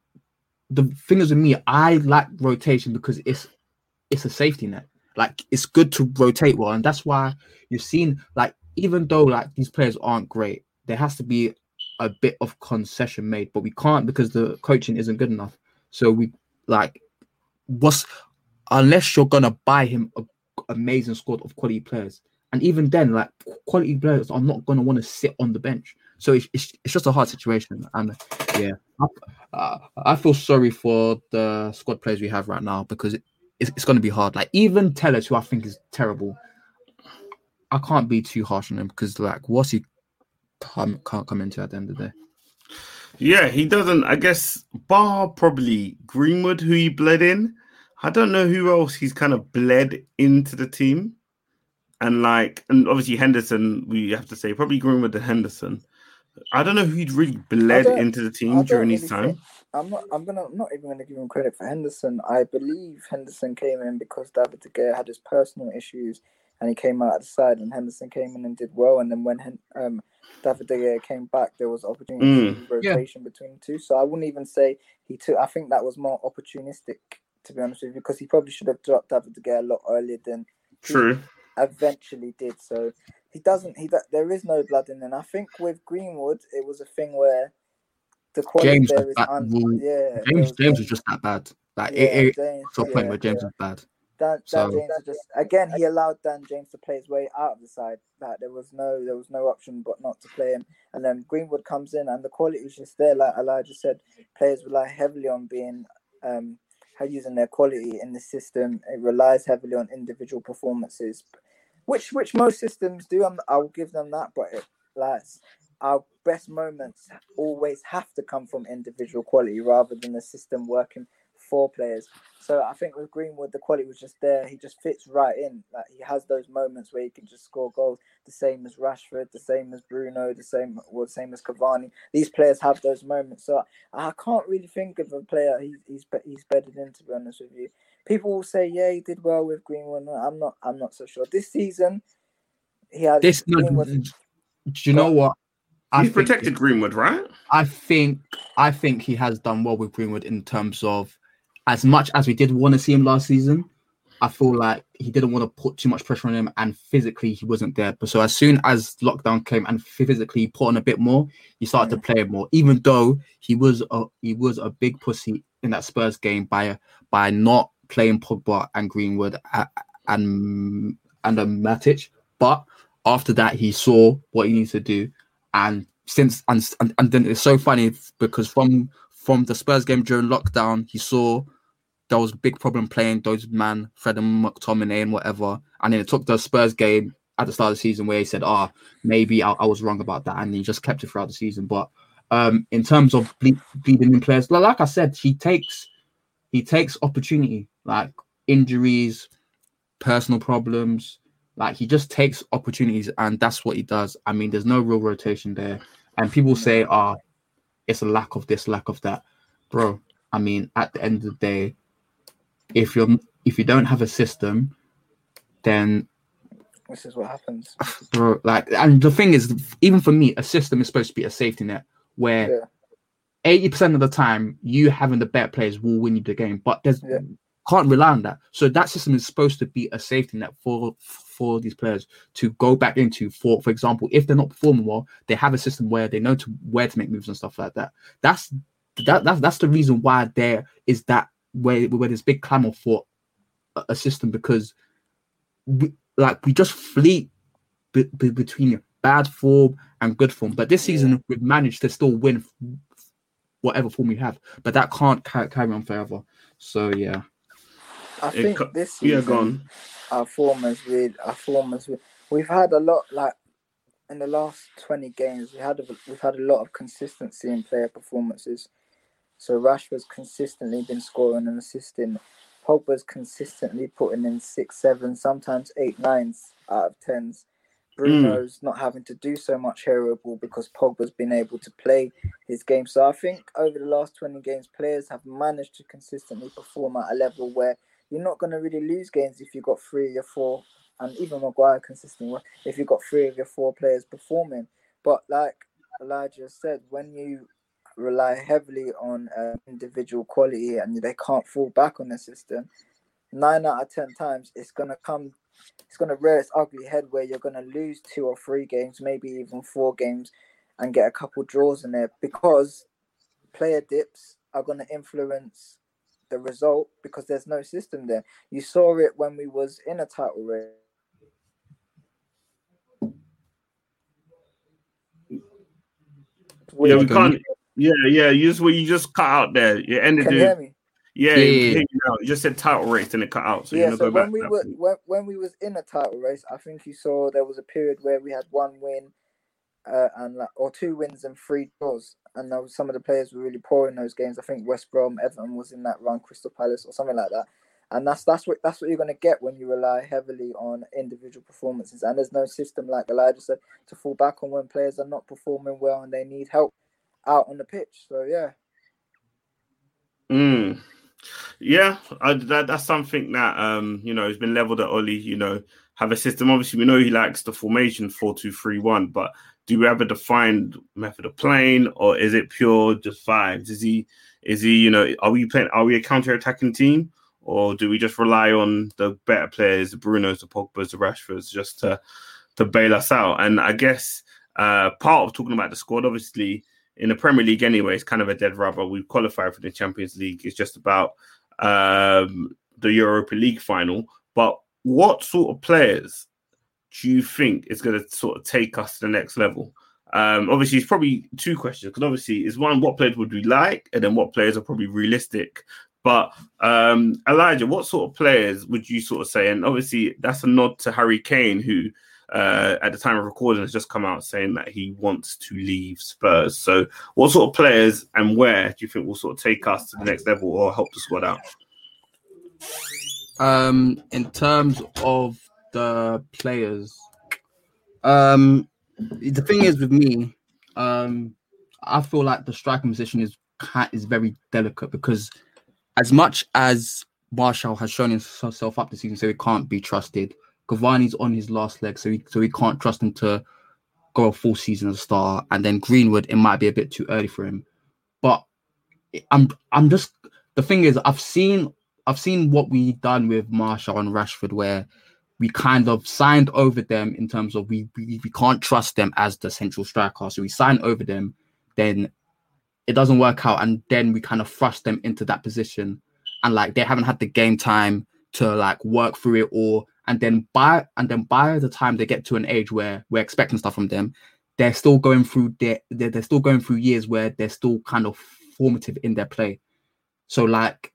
the thing is with me, I like rotation because it's it's a safety net. Like, it's good to rotate well, and that's why you've seen, like, even though like these players aren't great, there has to be a bit of concession made, but we can't because the coaching isn't good enough. So we like what's unless you're gonna buy him a amazing squad of quality players, and even then, like, quality players are not gonna want to sit on the bench. So it's, it's it's just a hard situation, and yeah, I, uh, I feel sorry for the squad players we have right now because it, it's, it's going to be hard. Like, even Tellers, who I think is terrible, I can't be too harsh on him because, like, what's he come, can't come into at the end of the day. Yeah, he doesn't. I guess bar probably Greenwood, who he bled in. I don't know who else he's kind of bled into the team. And like, and obviously Henderson, we have to say probably Greenwood and Henderson. I don't know who he'd really bled don't- into the I team don't during really his time. think- I'm not. I'm gonna I'm not even gonna give him credit for Henderson. I believe Henderson came in because David De Gea had his personal issues, and he came out of the side. And Henderson came in and did well. And then when Hen- um, David De Gea came back, there was opportunity Mm. for rotation between the two. So I wouldn't even say he took. I think that was more opportunistic, to be honest with you, because he probably should have dropped David De Gea a lot earlier than he True. eventually did. So he doesn't. He there is no blood in him. I think with Greenwood, it was a thing where the quality James, there was is bad. un- Well, yeah. there James, was James was just that bad. Like, Yeah, it, it James, to a point yeah, where James yeah. was bad. Dan, Dan So- James is just again he allowed Dan James to play his way out of the side. That there was no there was no option but not to play him. And then Greenwood comes in and the quality was just there. Like Elijah said, players rely heavily on being um how using their quality in the system. It relies heavily on individual performances, which which most systems do. I'm, I'll give them that, but it, like I'll best moments always have to come from individual quality rather than the system working for players. So I think with Greenwood, the quality was just there. He just fits right in. Like he has those moments where he can just score goals. The same as Rashford, the same as Bruno, the same well, the same as Cavani. These players have those moments. So I can't really think of a player he's he's he's bedded in. To be honest with you, people will say, yeah, he did well with Greenwood. No, I'm not. I'm not so sure. This season, he had this. Greenwood. Do you know what? He's I protected Greenwood, right? I think. I think he has done well with Greenwood in terms of. As much as we did want to see him last season, I feel like he didn't want to put too much pressure on him, and physically he wasn't there. But so as soon as lockdown came and physically put on a bit more, he started yeah. to play more. Even though he was a he was a big pussy in that Spurs game by by not playing Pogba and Greenwood and and, and um, Matic. But after that, he saw what he needs to do, and since and and, and then it's so funny because from. From the Spurs game during lockdown, he saw there was a big problem playing those man, Fred and McTominay and whatever. And then it took the Spurs game at the start of the season where he said, ah, oh, maybe I, I was wrong about that. And he just kept it throughout the season. But um, in terms of ble- bleeding in players, like I said, he takes he takes opportunity, like injuries, personal problems. Like he just takes opportunities and that's what he does. I mean, there's no real rotation there. And people say, ah, oh, it's a lack of this, lack of that, bro. I mean, at the end of the day, if you're if you don't have a system, then this is what happens, bro. Like, and the thing is, even for me, a system is supposed to be a safety net where eighty yeah. percent of the time you having the better players will win you the game, but there's yeah. can't rely on that. So that system is supposed to be a safety net for for these players to go back into. For for example, if they're not performing well, they have a system where they know to where to make moves and stuff like that. That's that that's that's the reason why there is that where where there's big clamor for a, a system because we, like we just fleet be, be, between bad form and good form. But this season yeah. we've managed to still win whatever form we have, but that can't carry on forever. So yeah. I think it, this season, yeah, gone. our form has really, our form has really, we've had a lot, like, in the last twenty games, we had a, we've had a lot of consistency in player performances. So Rashford's consistently been scoring and assisting. Pogba's consistently putting in six, seven, sometimes eight, nines out of tens. Bruno's mm. not having to do so much hero ball because Pogba's been able to play his game. So I think over the last twenty games, players have managed to consistently perform at a level where you're not going to really lose games if you've got three of your four, and even Maguire consistently, if you've got three of your four players performing. But like Elijah said, when you rely heavily on uh, individual quality and they can't fall back on the system, nine out of ten times it's going to come, it's going to rear its ugly head where you're going to lose two or three games, maybe even four games, and get a couple draws in there because player dips are going to influence the result because there's no system there. You saw it when we was in a title race. Yeah, we can't. Yeah, yeah. You just you just cut out there. You ended. Can you hear me? Yeah, yeah, you, you, know, you just said title race and it cut out. So yeah, you're so go when back we were when, when we was in a title race, I think you saw there was a period where we had one win, uh, and like, or two wins and three draws, and there was, some of the players were really poor in those games. I think West Brom, Everton was in that run, Crystal Palace or something like that. And that's that's what that's what you're going to get when you rely heavily on individual performances. And there's no system, like Elijah said, to fall back on when players are not performing well and they need help out on the pitch. So yeah. Mm. Yeah, I, that that's something that um you know has been leveled at Oli. You know, have a system. Obviously, we know he likes the formation four two three one, but do we have a defined method of playing, or is it pure just vibes? Is he is he you know are we playing? Are we a counter attacking team? Or do we just rely on the better players, the Brunos, the Pogbas, the Rashfords, just to to bail us out? And I guess uh, part of talking about the squad, obviously, in the Premier League anyway, it's kind of a dead rubber. We've qualified for the Champions League. It's just about um, the Europa League final. But what sort of players do you think is going to sort of take us to the next level? Um, obviously, it's probably two questions. Because obviously, it's one, what players would we like? And then what players are probably realistic? But um, Elijah, what sort of players would you sort of say? And obviously, that's a nod to Harry Kane, who uh, at the time of recording, has just come out saying that he wants to leave Spurs. So what sort of players and where do you think will sort of take us to the next level or help the squad out? Um, in terms of the players, um, the thing is with me, um, I feel like the striking position is is very delicate because as much as Martial has shown himself up this season, so he can't be trusted. Cavani's on his last leg, so he so he can't trust him to go a full season as a starter. And then Greenwood, it might be a bit too early for him. But I'm I'm just the thing is I've seen I've seen what we've done with Martial and Rashford, where we kind of signed over them in terms of we we, we can't trust them as the central striker. So we sign over them, then it doesn't work out, and then we kind of thrust them into that position. And like they haven't had the game time to like work through it all. And then by and then by the time they get to an age where we're expecting stuff from them, they're still going through their they're, they're still going through years where they're still kind of formative in their play. So like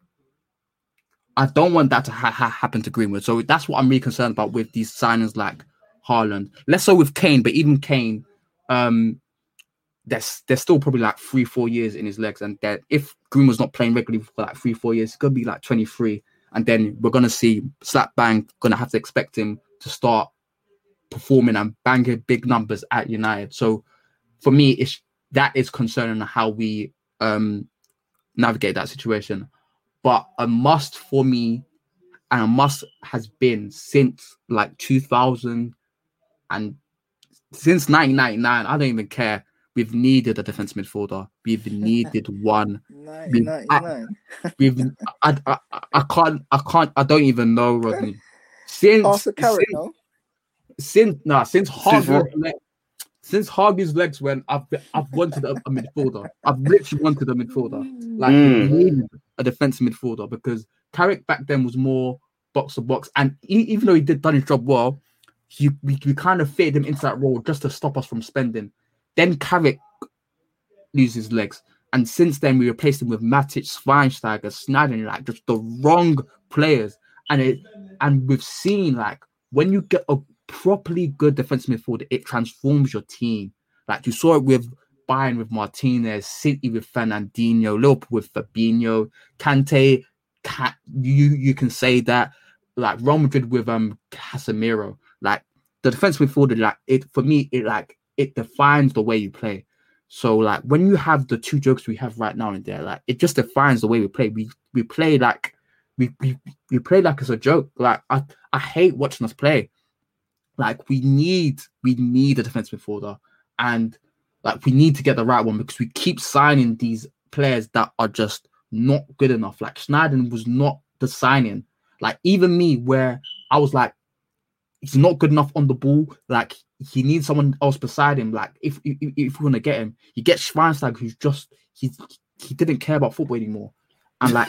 I don't want that to ha- ha- happen to Greenwood. So that's what I'm really concerned about with these signings like Haaland. Less so with Kane, but even Kane, um, there's there's still probably like three, four years in his legs. And that if Greenwood's not playing regularly for like three, four years, it's gonna be like twenty-three. And then we're gonna see slap bang, gonna have to expect him to start performing and banging big numbers at United. So for me, it's that is concerning how we um navigate that situation. But a must for me, and a must has been since like two thousand and since nineteen ninety-nine. I don't even care. We've needed a defense midfielder. We've needed one. We've, I, we've, I, I, I can't, I can't, I don't even know, Rodney. Since, since, no? since, nah, since Harvey's leg, since Harvey's legs went, I've, I've wanted a, a midfielder. I've literally wanted a midfielder. Like, mm. we needed a defensive midfielder because Carrick back then was more box to box, and he, even though he did done his job well, he we, we kind of fitted him into that role just to stop us from spending. Then Carrick loses legs. And since then, we replaced him with Matic, Schweinsteiger, Sneijder, like just the wrong players. And it, and we've seen, like, when you get a properly good defensive midfielder, it transforms your team. Like, you saw it with Bayern with Martinez, City with Fernandinho, Liverpool with Fabinho, Kante, Kat, you, you can say that. Like, Real Madrid with um Casemiro. Like, the defensive midfielder, like, it for me, it, like, it defines the way you play. So, like, when you have the two jokes we have right now in there, like, it just defines the way we play. We we play like we we, we play like it's a joke. Like, I, I hate watching us play. Like, we need we need a defensive midfielder, and like we need to get the right one because we keep signing these players that are just not good enough. Like, Sneijder was not the signing. Like, even me, where I was like, he's not good enough on the ball. Like, he needs someone else beside him. Like, if if, if we're gonna get him, you get Schweinsteiger, who's just he's he didn't care about football anymore. And like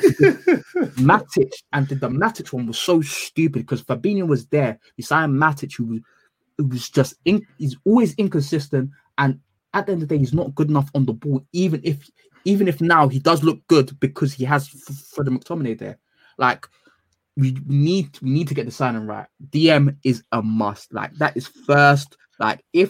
Matic, and the, the Matic one was so stupid because Fabinho was there. You signed Matic, who was, who was just in, he's always inconsistent, and at the end of the day, he's not good enough on the ball. Even if even if now he does look good because he has Freddie McTominay there. Like, We need we need to get the signing right. D M is a must. Like, that is first. Like, if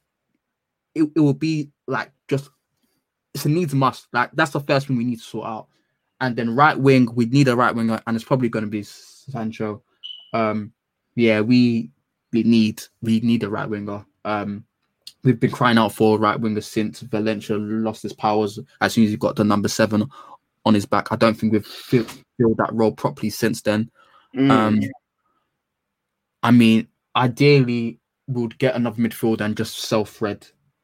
it, it will be like just it's a needs must. Like, that's the first thing we need to sort out. And then right wing, we need a right winger, and it's probably going to be Sancho. Um, yeah, we we need we need a right winger. Um, we've been crying out for a right winger since Valencia lost his powers as soon as he got the number seven on his back. I don't think we've filled, filled that role properly since then. Mm. Um, I mean, ideally, we would get another midfielder and just sell Fred.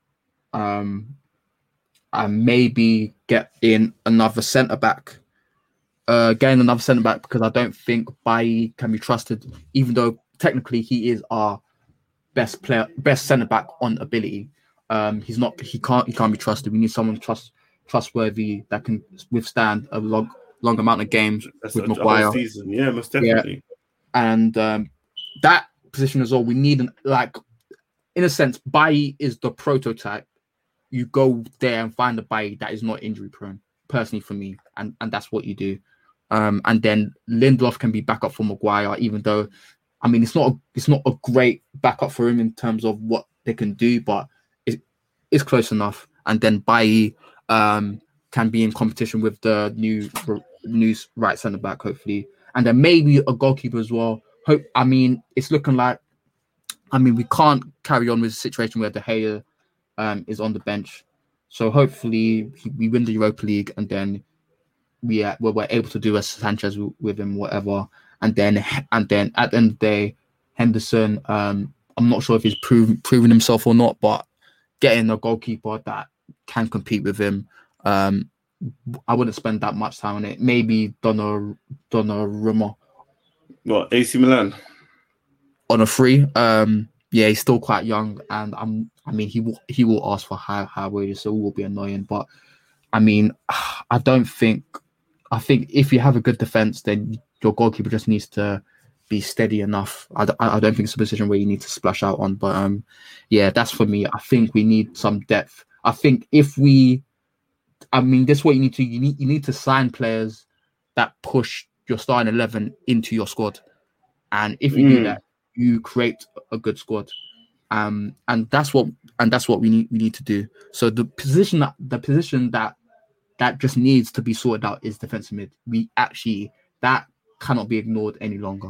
Um, and maybe get in another centre back. Uh, getting another centre back because I don't think Bailly can be trusted, even though technically he is our best player, best centre back on ability. Um, he's not. He can't. He can't be trusted. We need someone trust. trustworthy that can withstand a long, long amount of games. That's with Maguire. Season. Yeah, most definitely. Yeah. And um, that position as well, we need an, like, in a sense, Bailly is the prototype. You go there and find a Bailly that is not injury prone, personally for me, and, and that's what you do. Um, and then Lindelof can be back up for Maguire, even though I mean, it's not a, it's not a great backup for him in terms of what they can do, but it, it's close enough. And then Bailly um, can be in competition with the new new right centre back, hopefully, and then maybe a goalkeeper as well. Hope. I mean, it's looking like. I mean, we can't carry on with a situation where De Gea um, is on the bench. So hopefully we win the Europa League, and then we uh, we're, we're able to do a Sanchez with him, whatever. And then and then at the end of the day, Henderson. Um, I'm not sure if he's proven proven himself or not, but getting a goalkeeper that can compete with him, um, I wouldn't spend that much time on it. Maybe Donnarumma. Donnarumma. What, A C Milan? On a free, um, yeah, he's still quite young, and I'm. I mean, he will he will ask for high high wages, so it will be annoying. But I mean, I don't think. I think if you have a good defense, then your goalkeeper just needs to be steady enough. I, I don't think it's a position where you need to splash out on. But um, yeah, that's for me. I think we need some depth. I think if we, I mean, this is what you need to. You need you need to sign players that push your starting eleven into your squad, and if you mm. do that, you create a good squad, um, and that's what and that's what we need we need to do. So the position that the position that that just needs to be sorted out is defensive mid. We actually that cannot be ignored any longer.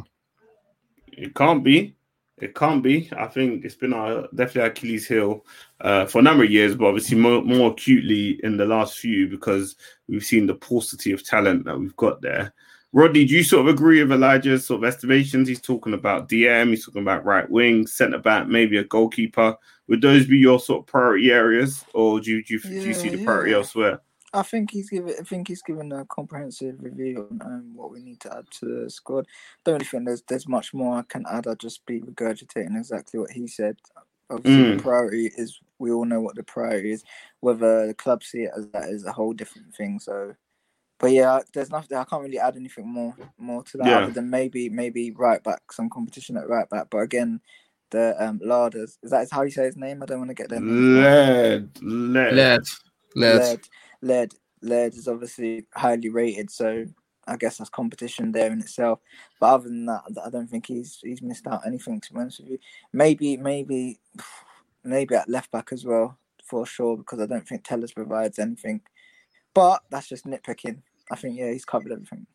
It can't be. It can't be. I think it's been our definitely Achilles heel uh, for a number of years, but obviously more, more acutely in the last few because we've seen the paucity of talent that we've got there. Rodney, do you sort of agree with Elijah's sort of estimations? He's talking about D M, he's talking about right wing, centre back, maybe a goalkeeper. Would those be your sort of priority areas, or do you do you, yeah, do you see the priority yeah. elsewhere? I think he's given. I think he's given a comprehensive review on um, what we need to add to the squad. Don't really think there's there's much more I can add. I'll just be regurgitating exactly what he said. Obviously, mm. the priority is we all know what the priority is. Whether the club see it as that is a whole different thing. So. But yeah, there's nothing. I can't really add anything more, more to that yeah. other than maybe, maybe right back, some competition at right back. But again, the um, Larders, is that how you say his name? I don't want to get their name. Led, Led, Led, Led, Led, Led is obviously highly rated, so I guess that's competition there in itself. But other than that, I don't think he's he's missed out anything. To be honest with you, maybe, maybe, maybe at left back as well for sure, because I don't think Tellers provides anything. But that's just nitpicking. I think, yeah, he's covered everything.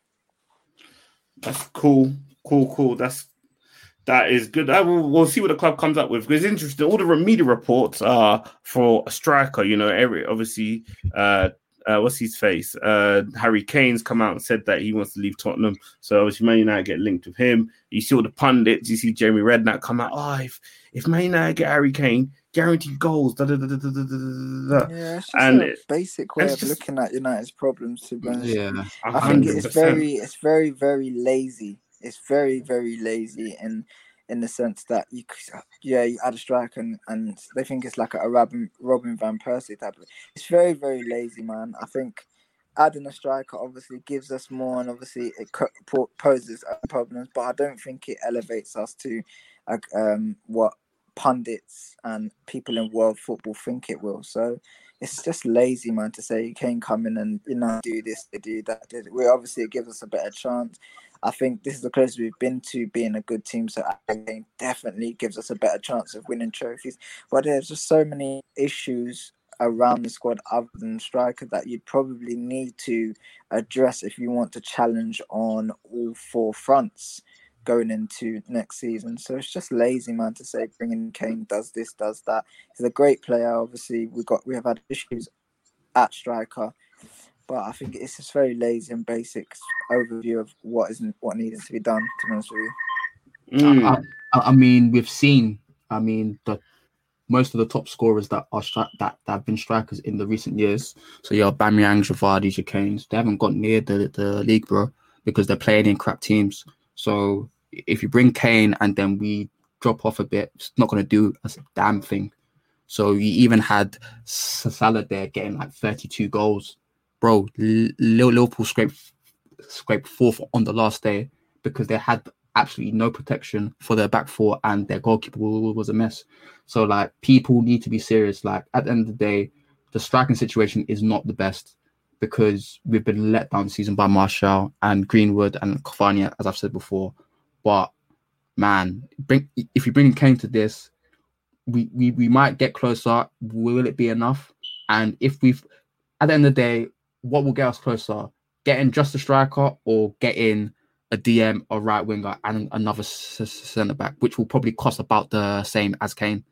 That's cool. Cool, cool. That's, that is good. I will, we'll see what the club comes up with. Because it's interesting. All the media reports are for a striker. You know, every obviously, uh, uh, what's his face? Uh, Harry Kane's come out and said that he wants to leave Tottenham. So obviously, Man United get linked with him. You see all the pundits. You see Jeremy Redknapp come out. Oh, if, if Man United get Harry Kane, guaranteed goals. Da, da, da, da, da, da, da. Yeah, it's just and a it, basic way of just, looking at United's problems. To be honest, yeah, I think it's very, it's very, very lazy. It's very, very lazy in in the sense that you, yeah, you add a striker and, and they think it's like a Robin Robin van Persie type of. It's very, very lazy, man. I think adding a striker obviously gives us more, and obviously it poses problems, but I don't think it elevates us to like um what pundits and people in world football think it will. So it's just lazy, man, to say you can come in and, you know, do this, they do that. We obviously it gives us a better chance. I think this is the closest we've been to being a good team, so I think definitely gives us a better chance of winning trophies. But there's just so many issues around the squad other than striker that you'd probably need to address if you want to challenge on all four fronts going into next season. So it's just lazy, man, to say bringing Kane does this, does that. He's a great player. Obviously, we got we have had issues at striker, but I think it's just very lazy and basic overview of what isn't what needs to be done. To be honest with you, mm. I, I mean, we've seen. I mean, the most of the top scorers that are stri- that, that have been strikers in the recent years. So your Aubameyang, Vardy, your Kanes, they haven't got near the, the league, bro, because they're playing in crap teams. So if you bring Kane and then we drop off a bit, it's not going to do a damn thing. So you even had Salah there getting like thirty-two goals. Bro, Liverpool scraped, scraped fourth on the last day because they had absolutely no protection for their back four and their goalkeeper was a mess. So like people need to be serious. Like at the end of the day, the striking situation is not the best because we've been let down this season by Martial and Greenwood and Cavani, as I've said before. But man, bring if you bring Kane to this, we, we we might get closer. Will it be enough? And if we've at the end of the day, what will get us closer? Getting just a striker or getting a D M, a right winger, and another centre back, which will probably cost about the same as Kane.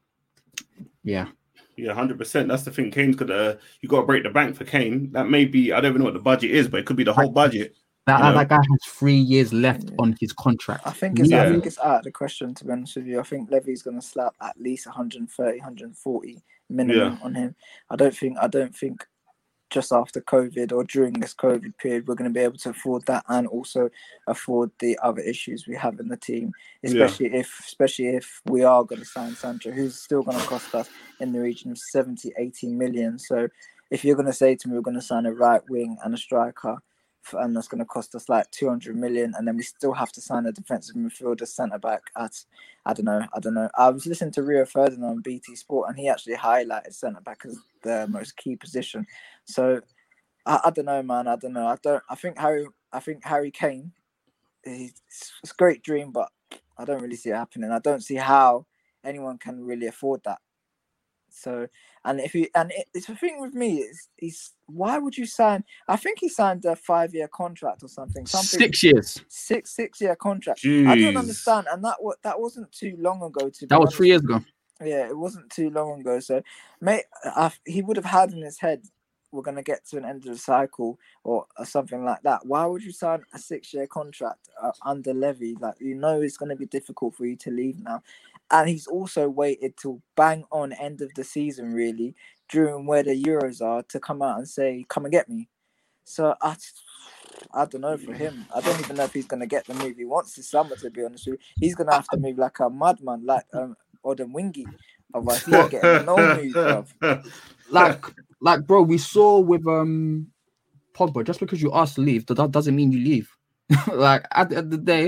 Yeah. Yeah, one hundred percent. That's the thing. Kane's got to, you got to break the bank for Kane. That may be, I don't even know what the budget is, but it could be the whole budget. That, that, that guy has three years left on his contract. I think it's, yeah. I think it's out of the question, to be honest with you. I think Levy's going to slap at least one hundred thirty, one hundred forty minimum Yeah. on him. I don't think, I don't think just after COVID or during this COVID period, we're going to be able to afford that and also afford the other issues we have in the team, especially yeah. if especially if we are going to sign Sancho, who's still going to cost us in the region of seventy, eighty million. So if you're going to say to me, we're going to sign a right wing and a striker, and that's going to cost us like two hundred million, and then we still have to sign a defensive midfielder, centre back at, I don't know, I don't know. I was listening to Rio Ferdinand on B T Sport, and he actually highlighted centre back as the most key position. So I, I don't know, man. I don't know. I don't. I think Harry. I think Harry Kane. He's, it's a great dream, but I don't really see it happening. I don't see how anyone can really afford that. So, and if you and it, it's the thing with me is, is why would you sign? I think he signed a five-year contract or something. Something six years. Six six-year contract. Jeez. I don't understand, and that what that wasn't too long ago. To that was honest. three years ago. Yeah, it wasn't too long ago. So, mate, I, he would have had in his head, we're going to get to an end of the cycle or, or something like that. Why would you sign a six-year contract uh, under Levy? Like, you know it's going to be difficult for you to leave now. And he's also waited till bang on end of the season, really, during where the Euros are, to come out and say, come and get me. So, I, I don't know for him. I don't even know if he's going to get the move he wants this summer, to be honest with you. He's going to have to move like a madman, like um, Odin Wingy. Otherwise, he's not getting no move, bro. Like, like, bro, we saw with um Pogba, just because you asked to leave, that doesn't mean you leave. Like, at the end of the day,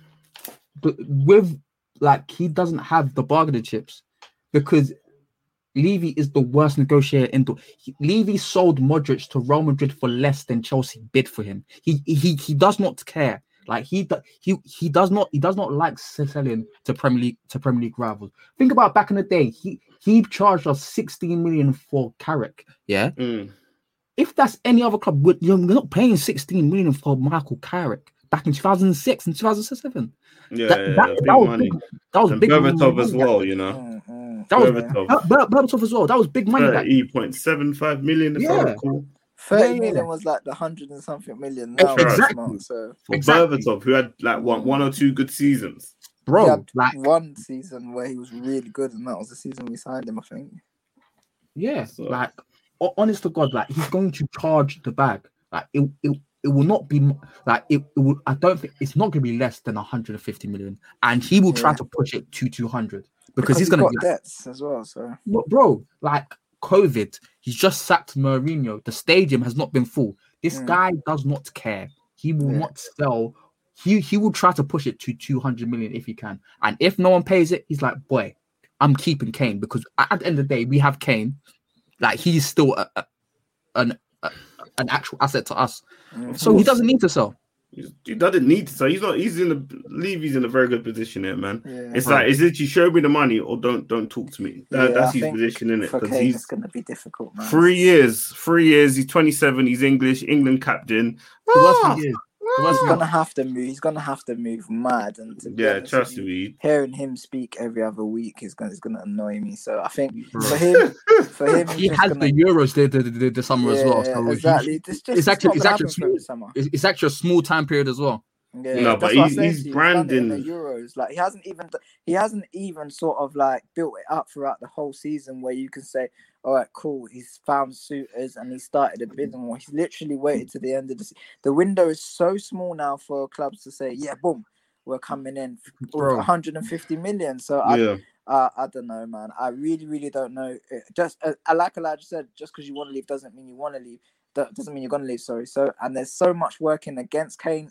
but with, like, he doesn't have the bargaining chips because Levy is the worst negotiator in the. He, Levy sold Modric to Real Madrid for less than Chelsea bid for him. He he he does not care. Like he he he does not he does not like selling to Premier League to Premier League rivals. Think about back in the day. He he charged us sixteen million for Carrick. Yeah. Mm. If that's any other club, we're, you're not paying sixteen million for Michael Carrick back in two thousand six and two thousand seven. Yeah, that, yeah, that, big that was money. Big, that was and big Berbatov money as well, you know. Mm-hmm. That was Berbatov. Ber- Berbatov as well. That was big money. thirty point seven five million. If Yeah. I recall. thirty Yeah, million yeah. was like the hundred and something million now. Exactly. So For Exactly. Berbatov, who had like one, one or two good seasons. Bro, he had like one season where he was really good, and that was the season we signed him, I think. yeah, So- like ho- honest to God, like he's going to charge the bag. Like it, it, it will not be mo- like it, it will. I don't think it's not going to be less than one hundred fifty million, and he will try Yeah. to push it to two hundred because, Because he's he's going to got be. debts as well. So Look, bro, like COVID, he's just sacked Mourinho. The stadium has not been full. This Mm. guy does not care. He will Yeah. not sell. He he will try to push it to two hundred million if he can. And if no one pays it, he's like, boy, I'm keeping Kane because at the end of the day, we have Kane. Like he's still a, a, an a, an actual asset to us. Mhm. So he doesn't need to sell. He's- He doesn't need to. So he's not. He's in a Levy's in a very good position here, man. Yeah. It's like, it's literally show me the money or don't don't talk to me. That, Yeah, that's I his think position in it. for Because Kane, he's it's going to be difficult, man. three years, three years. He's twenty-seven. He's English, England captain. The worst Ah! thing is, He's worst thing gonna have to move. He's gonna have to move mad, and to be Yeah, honest trust with you, me. hearing him speak every other week is gonna is gonna annoy me. So I think Bro. for him, for him, he's he just has gonna, the Euros the, the, the, the summer as well. Yeah, So he- exactly. It's just it's actually not it's gonna actually happen for him small. this summer. It's, it's actually a small time period as well. Yeah, No, that's but what I'm he- saying he's to you. He's done it in branding- the Euros. Like he hasn't even he hasn't even sort of like built it up throughout the whole season where you can say, all right, cool, he's found suitors and he started a bid and more. He's literally waited to the end of the season. The window is so small now for clubs to say, yeah, boom, we're coming in with Bro. one hundred fifty million. So I, Yeah. uh, I don't know, man. I really, really don't know. It just uh, like Elijah said, just because you want to leave doesn't mean you want to leave. That doesn't mean you're going to leave. Sorry. So and there's so much working against Kane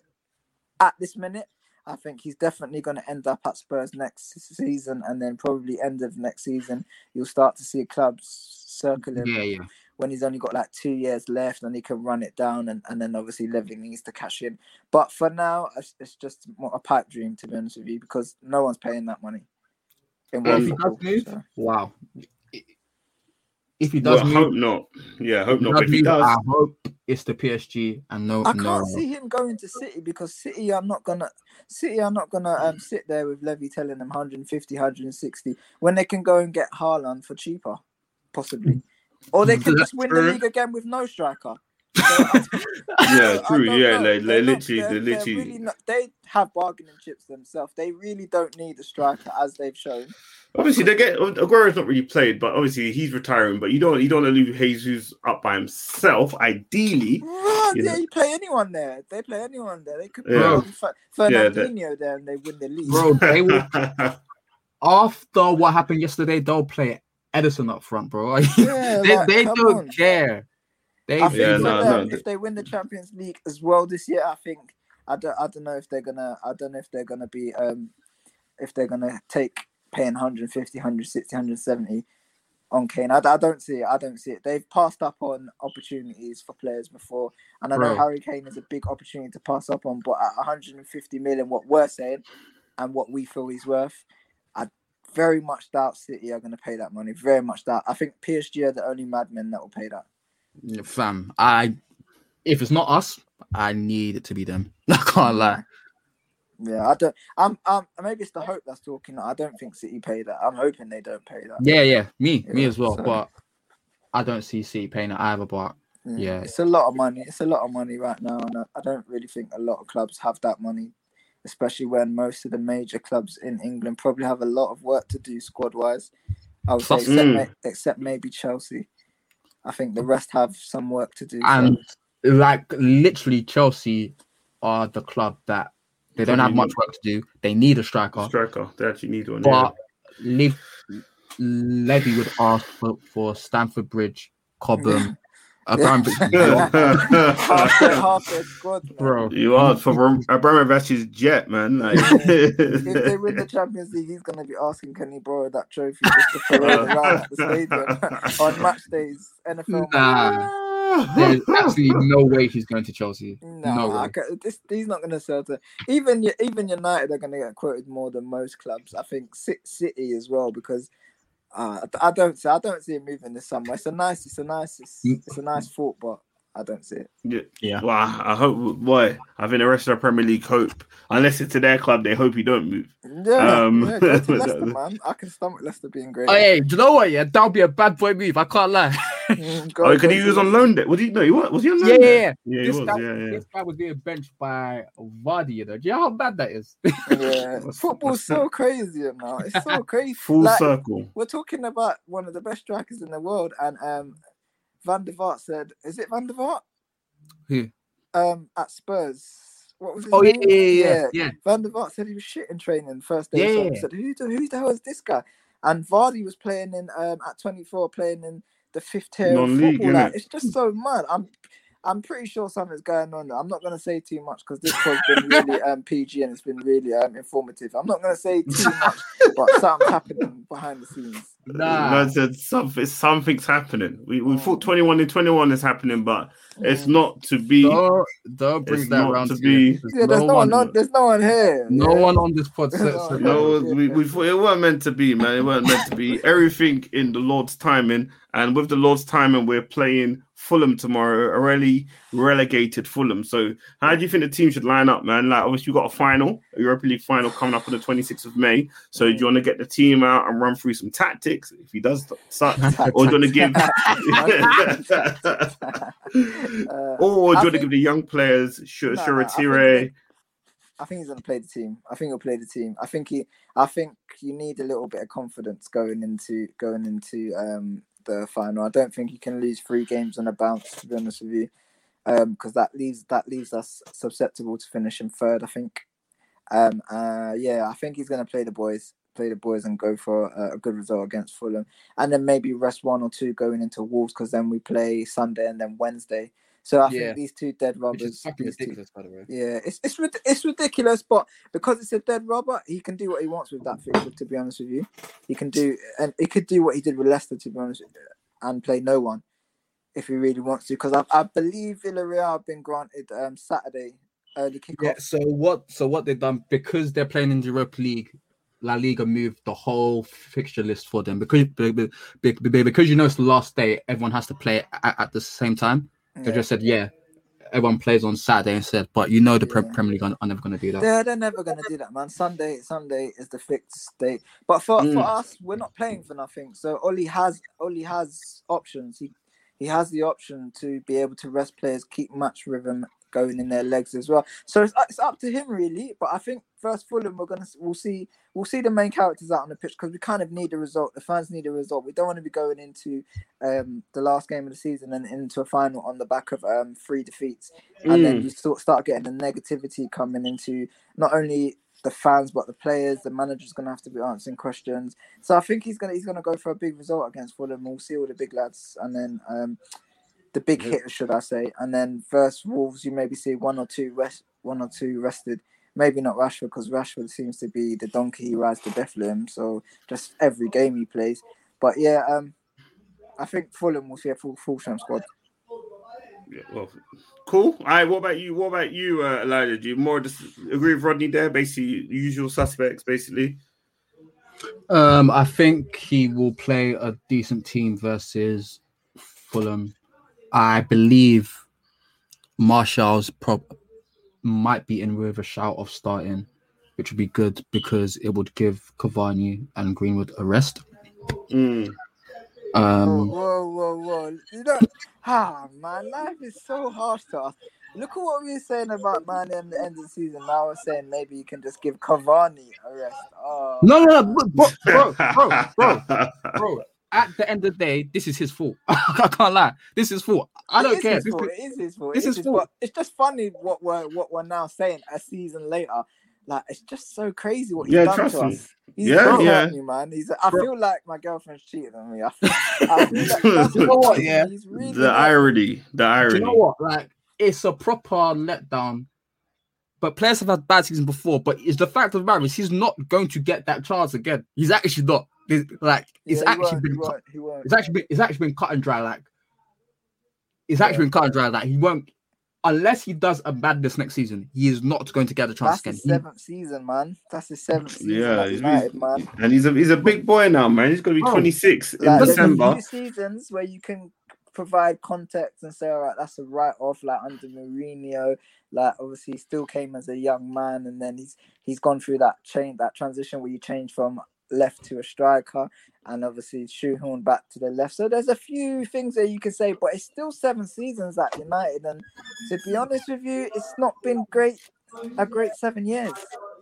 at this minute. I think he's definitely going to end up at Spurs next season, and then probably end of next season, you'll start to see clubs circling Yeah, yeah. when he's only got like two years left and he can run it down, and, and then obviously Levy needs to cash in. But for now, it's, it's just a pipe dream, to be honest with you, because no one's paying that money. In If he football, does move, so. wow. If he does well, move, hope not. Yeah, hope if not. But if he move, does, I hope it's the P S G and no. I can't no. see him going to City, because City are not gonna City are not gonna um, sit there with Levy telling them one fifty, one sixty when they can go and get Haaland for cheaper, possibly, or they can just win the league again with no striker. So, yeah, I true. don't Yeah, know. they, They're they not- literally, they're- they they're literally. really not- they have bargaining chips themselves. They really don't need a striker, as they've shown. Obviously, they get Aguero's not really played, but obviously he's retiring. But you don't, you don't want to leave Jesus up by himself. Ideally, Right, you yeah, know. you play anyone there. They play anyone there. They could put Yeah. um, Fer- Yeah, Fernandinho there and they win the league. Bro, they will. After what happened yesterday, they'll play Edison up front, bro. Yeah, they like, they come don't on. care. They I think Yeah, for no, them, no. if they win the Champions League as well this year, I think I don't I don't know if they're gonna I don't know if they're gonna be um if they're gonna take paying one fifty, one sixty, one seventy on Kane. I, I don't see it. I don't see it. They've passed up on opportunities for players before, and I know Bro. Harry Kane is a big opportunity to pass up on. But at one fifty million, what we're saying and what we feel he's worth, I very much doubt City are going to pay that money. Very much doubt. I think P S G are the only madmen that will pay that. Yeah, fam, I if it's not us, I need it to be them. I can't lie. Yeah, I don't. I'm. Um. Maybe it's the hope that's talking. I don't think City pay that. I'm hoping they don't pay that. Yeah, yeah, me, me Yeah, as well. so- But I don't see City paying it either. But Mm, yeah, it's a lot of money. It's a lot of money right now, and I, I don't really think a lot of clubs have that money, especially when most of the major clubs in England probably have a lot of work to do squad wise. I would say, Plus- except, Mm. may, except maybe Chelsea. I think the rest have some work to do. so- and like literally, Chelsea are the club that they don't have much work to do. They need a striker, Striker, they actually need one. but Lev- Levy would ask for, for Stamford Bridge, Cobham, Abramovich, yeah. half their, half their squad, man. bro. You asked for Abram- Abramovich's jet, man. Like, If they win the Champions League, he's going to be asking, can he borrow that trophy just to parade around at the stadium on match days, N F L Nah. match. There's absolutely no way he's going to Chelsea. No, no way. I ca- this, he's not going to sell to even even United are going to get quoted more than most clubs. I think Ci- City as well, because uh, I don't see I don't see him moving this summer. It's a nice it's a nice it's, it's a nice thought, but I don't see it. yeah. Yeah. Well, I I hope, boy, I think the rest of the Premier League hope, unless it's to their club, they hope he don't move. Yeah, Um, yeah go to Leicester, man. I can stomach Leicester being great. Oh, hey, do you know what? Yeah, that would be a bad boy move. I can't lie. Mm, go- Oh, go because he to was on Leicester. loan there. Was he? No, he was. Was he on loan Yeah, yeah, there? yeah. Yeah, he this was. guy, Yeah, yeah. this guy was being benched by Vardy. You know, do you know how bad that is? Yeah, football's so crazy now. It's so crazy. Full Like, circle. we're talking about one of the best strikers in the world, and um, Van der Vaart said, "Is it Van der Vaart?" Who? Um, at Spurs. What was his Oh yeah, name? yeah, yeah, yeah, yeah. Van der Vaart said he was shit in training the first day. So Yeah. he said, "Who the who the hell is this guy?" And Vardy was playing in um at twenty-four, playing in the fifth tier of Non-league, football. Like, innit? it's just so mad. I'm I'm pretty sure something's going on there. I'm not going to say too much because this has been really um, P G and it's been really um, informative. I'm not going to say too much, but something's happening behind the scenes. Nah. Man said something, something's happening. We we thought twenty-one and twenty-one is happening, but it's not to be. Don't, don't bring It's that not around to to be- me. Yeah, there's no, one. on, there's no one here. No yeah. one on this pod said No, said No, that. we, we thought it weren't meant to be, man. It weren't meant to be. Everything in the Lord's timing, and with the Lord's timing, we're playing Fulham tomorrow, a really relegated Fulham. So, how do you think the team should line up, man? Like, obviously, you've got a final, a Europa League final coming up on the twenty-sixth of May. So, do you want to get the team out and run through some tactics if he does such, or do you want to give, Uh, or do you I want to think- give the young players Sh- No, no, I Shiratire? think I think he's going to play the team. I think he'll play the team. I think he. I think you need a little bit of confidence going into going into um, the final. I don't think you can lose three games on a bounce. To be honest with you, because that leaves that leaves us susceptible to finishing third. I think. Um. Uh. Yeah. I think he's going to play the boys. Play the boys and go for a, a good result against Fulham, and then maybe rest one or two going into Wolves because then we play Sunday and then Wednesday. So I Yeah. think these two dead Which rubbers. is fucking these two- ridiculous, by the way. Yeah, it's it's rid- it's ridiculous, but because it's a dead rubber, he can do what he wants with that fixture. To be honest with you, he can do and he could do what he did with Leicester. To be honest, with you, and play no one. if he really wants to, because I, I believe Villarreal have been granted um, Saturday early kickoff. Yeah. So what? So what they've done, because they're playing in the Europa League, La Liga moved the whole fixture list for them because because you know it's the last day. Everyone has to play at, at the same time. They Yeah. just said, yeah, everyone plays on Saturday instead. But you know the Yeah. Premier League are, are never going to do that. They're, they're never going to do that, man. Sunday Sunday is the fixed date. But for, Mm. for us, we're not playing for nothing. So Oli has Oli has options. He he has the option to be able to rest players, keep match rhythm going in their legs as well. So it's, it's up to him really. But I think first Fulham, we're gonna we'll see we'll see the main characters out on the pitch because we kind of need a result. The fans need a result. We don't want to be going into um, the last game of the season and into a final on the back of um, three defeats, and Mm. then you sort start getting the negativity coming into not only the fans but the players. The manager's gonna have to be answering questions. So I think he's gonna he's gonna go for a big result against Fulham. We'll see all the big lads, and then um, the big hitters, should I say? And then versus Wolves, you maybe see one or two rest, one or two rested. Maybe not Rashford, because Rashford seems to be the donkey he rides to Bethlehem. So just every game he plays. But yeah, um, I think Fulham will see a full full strength squad. Yeah, well, cool. All right, what about you? What about you, uh, Elijah? Do you more just agree with Rodney there? Basically, usual suspects, basically. Um, I think he will play a decent team versus Fulham. I believe Martial's prob might be in with a shout of starting, which would be good because it would give Cavani and Greenwood a rest. Mm. Um, whoa, whoa, whoa! You know, ah, man, life is so harsh to us. Look at what we were saying about Man at the end of the season. Now we're saying maybe you can just give Cavani a rest. Oh, no, no, no, bro, bro, bro, bro, bro. At the end of the day, this is his fault. I can't lie. This is his fault. I It don't is care. his This fault. is- It is his fault. This It is his fault. fault. It's just funny what we're what we're now saying a season later. Like it's just so crazy what he's Yeah, done trust to me. us. He's Yeah, so yeah. hurt me, man. He's. I Bro. feel like my girlfriend's cheating on me. I feel, I feel like that's You know what, yeah? He's really The hurt. irony, the Do irony. you know what? Like, it's a proper letdown. But players have had bad seasons before. But it's the fact of the matter is he's not going to get that chance again. He's actually not. It's like it's Yeah, he actually won't, been he cut, won't, he won't. it's actually been it's actually been cut and dry. Like it's actually been cut and dry. Like he won't unless he does a madness next season. He is not going to get a chance That's his again. seventh season, man. That's his seventh season Yeah, at he's United, really- man. And he's a he's a big boy now, man. He's gonna be Bro, twenty-six in Like, there's a December. few seasons where you can provide context and say, all right, that's a write-off. Like under Mourinho, like obviously he still came as a young man, and then he's he's gone through that change, that transition where you change from left to a striker, and obviously shoehorn back to the left. So there's a few things that you can say, but it's still seven seasons at United, and to be honest with you, it's not been great. A great seven years.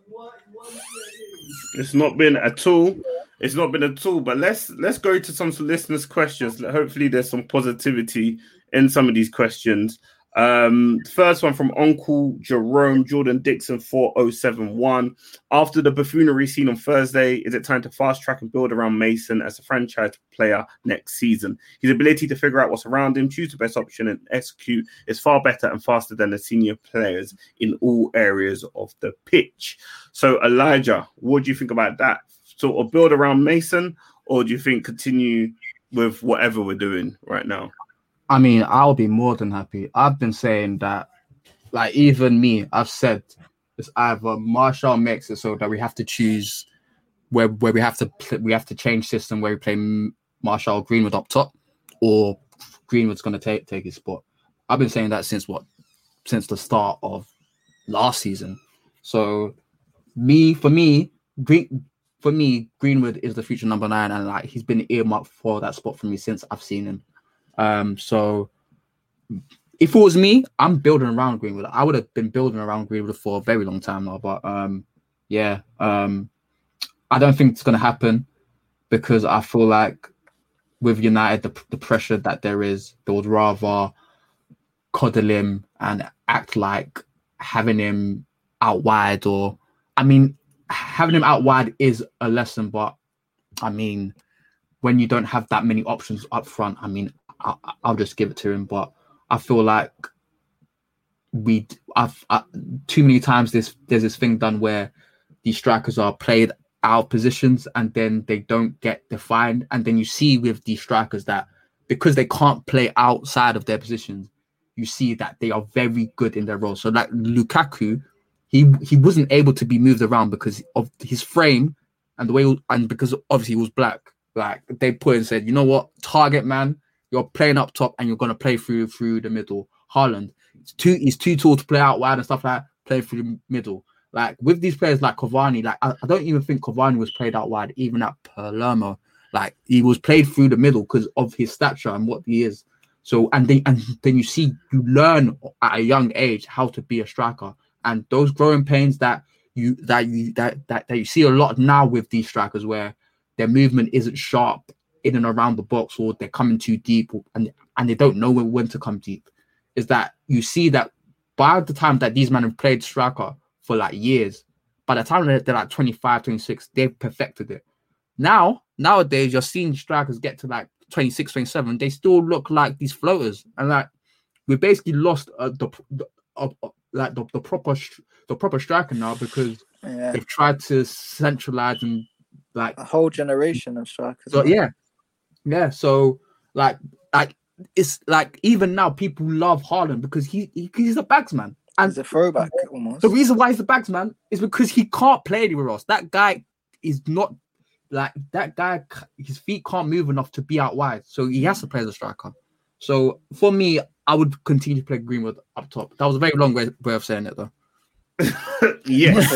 It's not been at all. It's not been at all. But let's let's go to some listeners' questions. Hopefully, there's some positivity in some of these questions. Um, first one from Uncle Jerome Jordan Dixon four oh seven one. After the buffoonery seen on Thursday, is it time to fast track and build around Mason as a franchise player next season? His ability to figure out what's around him, choose the best option, and execute is far better and faster than the senior players in all areas of the pitch. So, Elijah, what do you think about that? Sort of build around Mason, or do you think continue with whatever we're doing right now? I mean, I'll be more than happy. I've been saying that, like, even me, I've said it's either Martial makes it so that we have to choose where where we have to pl- we have to change system where we play M- Martial Greenwood up top, or Greenwood's going to take take his spot. I've been saying that since what since the start of last season. So, me for me, Green for me, Greenwood is the future number nine, and like he's been earmarked for that spot for me since I've seen him. Um, so if it was me, I'm building around Greenwood. I would have been building around Greenwood for a very long time now, but um, yeah, um, I don't think it's going to happen because I feel like with United, the, the pressure that there is, they would rather coddle him and act like having him out wide, or I mean, having him out wide is a lesson, but I mean, when you don't have that many options up front, I mean, I, I'll just give it to him. But I feel like we, I've I, too many times this there's this thing done where these strikers are played out of positions and then they don't get defined, and then you see with these strikers that because they can't play outside of their positions, you see that they are very good in their role. So like Lukaku, he he wasn't able to be moved around because of his frame and the way, and because obviously he was black. Like they put and said, you know what, target man, you're playing up top and you're gonna play through through the middle. Haaland, it's too he's too tall to play out wide and stuff like that. Play through the middle. Like with these players like Cavani, like I, I don't even think Cavani was played out wide, even at Palermo. Like he was played through the middle because of his stature and what he is. So and then and then you see you learn at a young age how to be a striker, and those growing pains that you that you that that, that you see a lot now with these strikers where their movement isn't sharp in and around the box, or they're coming too deep, and and they don't know when, when to come deep. Is that you see that by the time that these men have played striker for like years, by the time they're, they're like twenty-five, twenty-six, they've perfected it. Now, nowadays, you're seeing strikers get to like twenty-six, twenty-seven, they still look like these floaters. And like, we basically lost uh, the, the uh, uh, like the, the proper the proper striker now because yeah. they've tried to centralize and like a whole generation of strikers. So yeah, yeah. So like, like it's like even now people love Haaland because he, he he's a bagsman. And he's a throwback almost. The reason why he's a bagsman is because he can't play anywhere else. That guy is not like that guy. His feet can't move enough to be out wide, so he has to play as a striker. So for me, I would continue to play Greenwood up top. That was a very long way, way of saying it, though. Yes.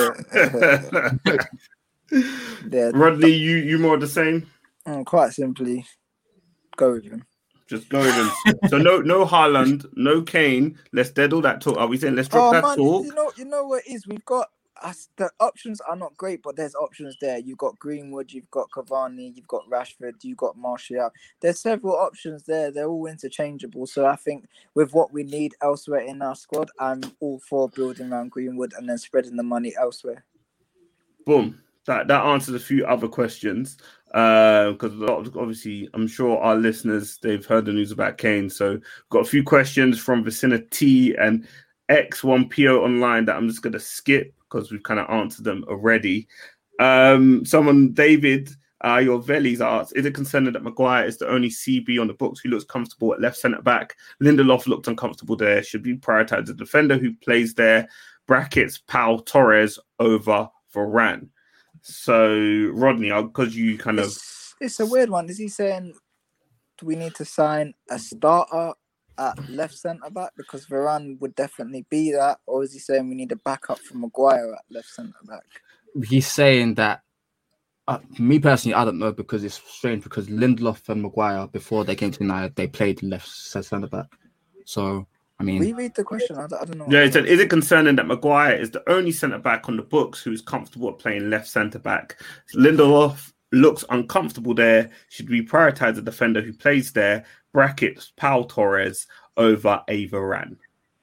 Yeah. Rodney, you you more the same? Mm, quite simply, go with him. Just go with him. So no, no Haaland, no Kane. Let's dead all that talk. Are we saying let's drop oh, that man, talk? You know, you know what it is. We've got us. The options are not great, but there's options there. You've got Greenwood, you've got Cavani, you've got Rashford, you've got Martial. There's several options there. They're all interchangeable. So I think with what we need elsewhere in our squad, I'm all for building around Greenwood and then spreading the money elsewhere. Boom. That that answers a few other questions. Because uh, obviously, I'm sure our listeners, they've heard the news about Kane. So we've got a few questions from Vicinity and X one P O online that I'm just going to skip because we've kind of answered them already. Um, someone, David, uh, your Vellies asked, is it concerning that Maguire is the only C B on the books who looks comfortable at left centre-back? Lindelof looked uncomfortable there. Should we prioritise the defender who plays there? Brackets, Pau Torres over Varane. So, Rodney, because you kind of... It's, it's a weird one. Is he saying, do we need to sign a starter at left centre-back? Because Varane would definitely be that. Or is he saying we need a backup for Maguire at left centre-back? He's saying that, uh, me personally, I don't know, because it's strange, because Lindelof and Maguire, before they came to United, they played left centre-back. So... I mean, reread the question. I don't, I don't know. Yeah, he said, is it concerning that Maguire is the only centre back on the books who is comfortable at playing left centre back? Lindelof looks uncomfortable there. Should we prioritise a defender who plays there? Brackets, Pau Torres over a Varane.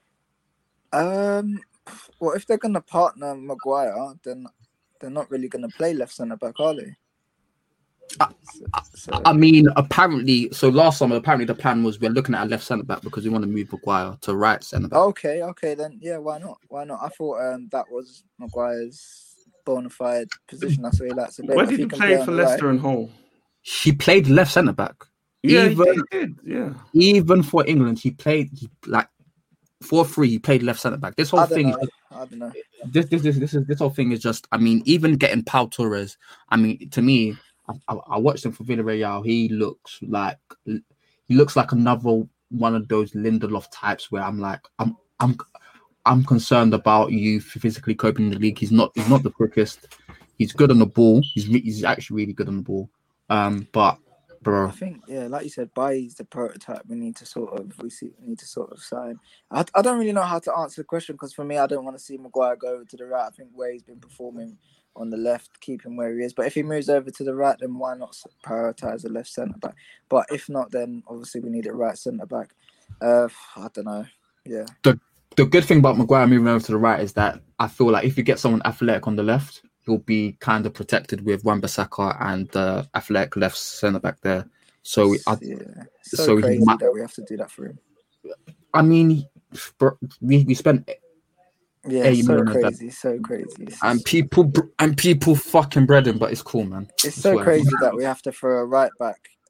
Um, well, if they're going to partner Maguire, then they're not really going to play left centre back, are they? I, so. I mean, apparently, so last summer, apparently the plan was we're looking at a left centre back because we want to move Maguire to right centre back. Okay, okay, then yeah, why not? Why not? I thought um, that was Maguire's bona fide position. That's what he likes to play. Where did he play, play for Leicester right. and Hull? He played left centre back. Yeah, even, he did. Yeah, even for England, he played he, like four three. He played left centre back. This whole thing, know. I don't know. This this this this is this whole thing is just. I mean, even getting Pau Torres. I mean, to me. I, I watched him for Villarreal. He looks like he looks like another one of those Lindelof types where I'm like I'm I'm I'm concerned about you physically coping in the league. He's not he's not the quickest. He's good on the ball. He's he's actually really good on the ball. Um, but bro, I think yeah, like you said, Bailly's the prototype. We need to sort of we see we need to sort of sign. I I don't really know how to answer the question because for me, I don't want to see Maguire go over to the right. I think where he's been performing on the left, keep him where he is. But if he moves over to the right, then why not prioritise the left centre back? But if not, then obviously we need a right centre back. Uh, I don't know. Yeah. The the good thing about Maguire moving over to the right is that I feel like if you get someone athletic on the left, he'll be kind of protected with Wan-Bissaka and the uh, athletic left centre back there. So I, yeah, so, so crazy might, that we have to do that for him. I mean, we we spent. Yeah, so crazy, so crazy. And people and people fucking bread him, but it's cool, man. It's so crazy that we have to throw a right back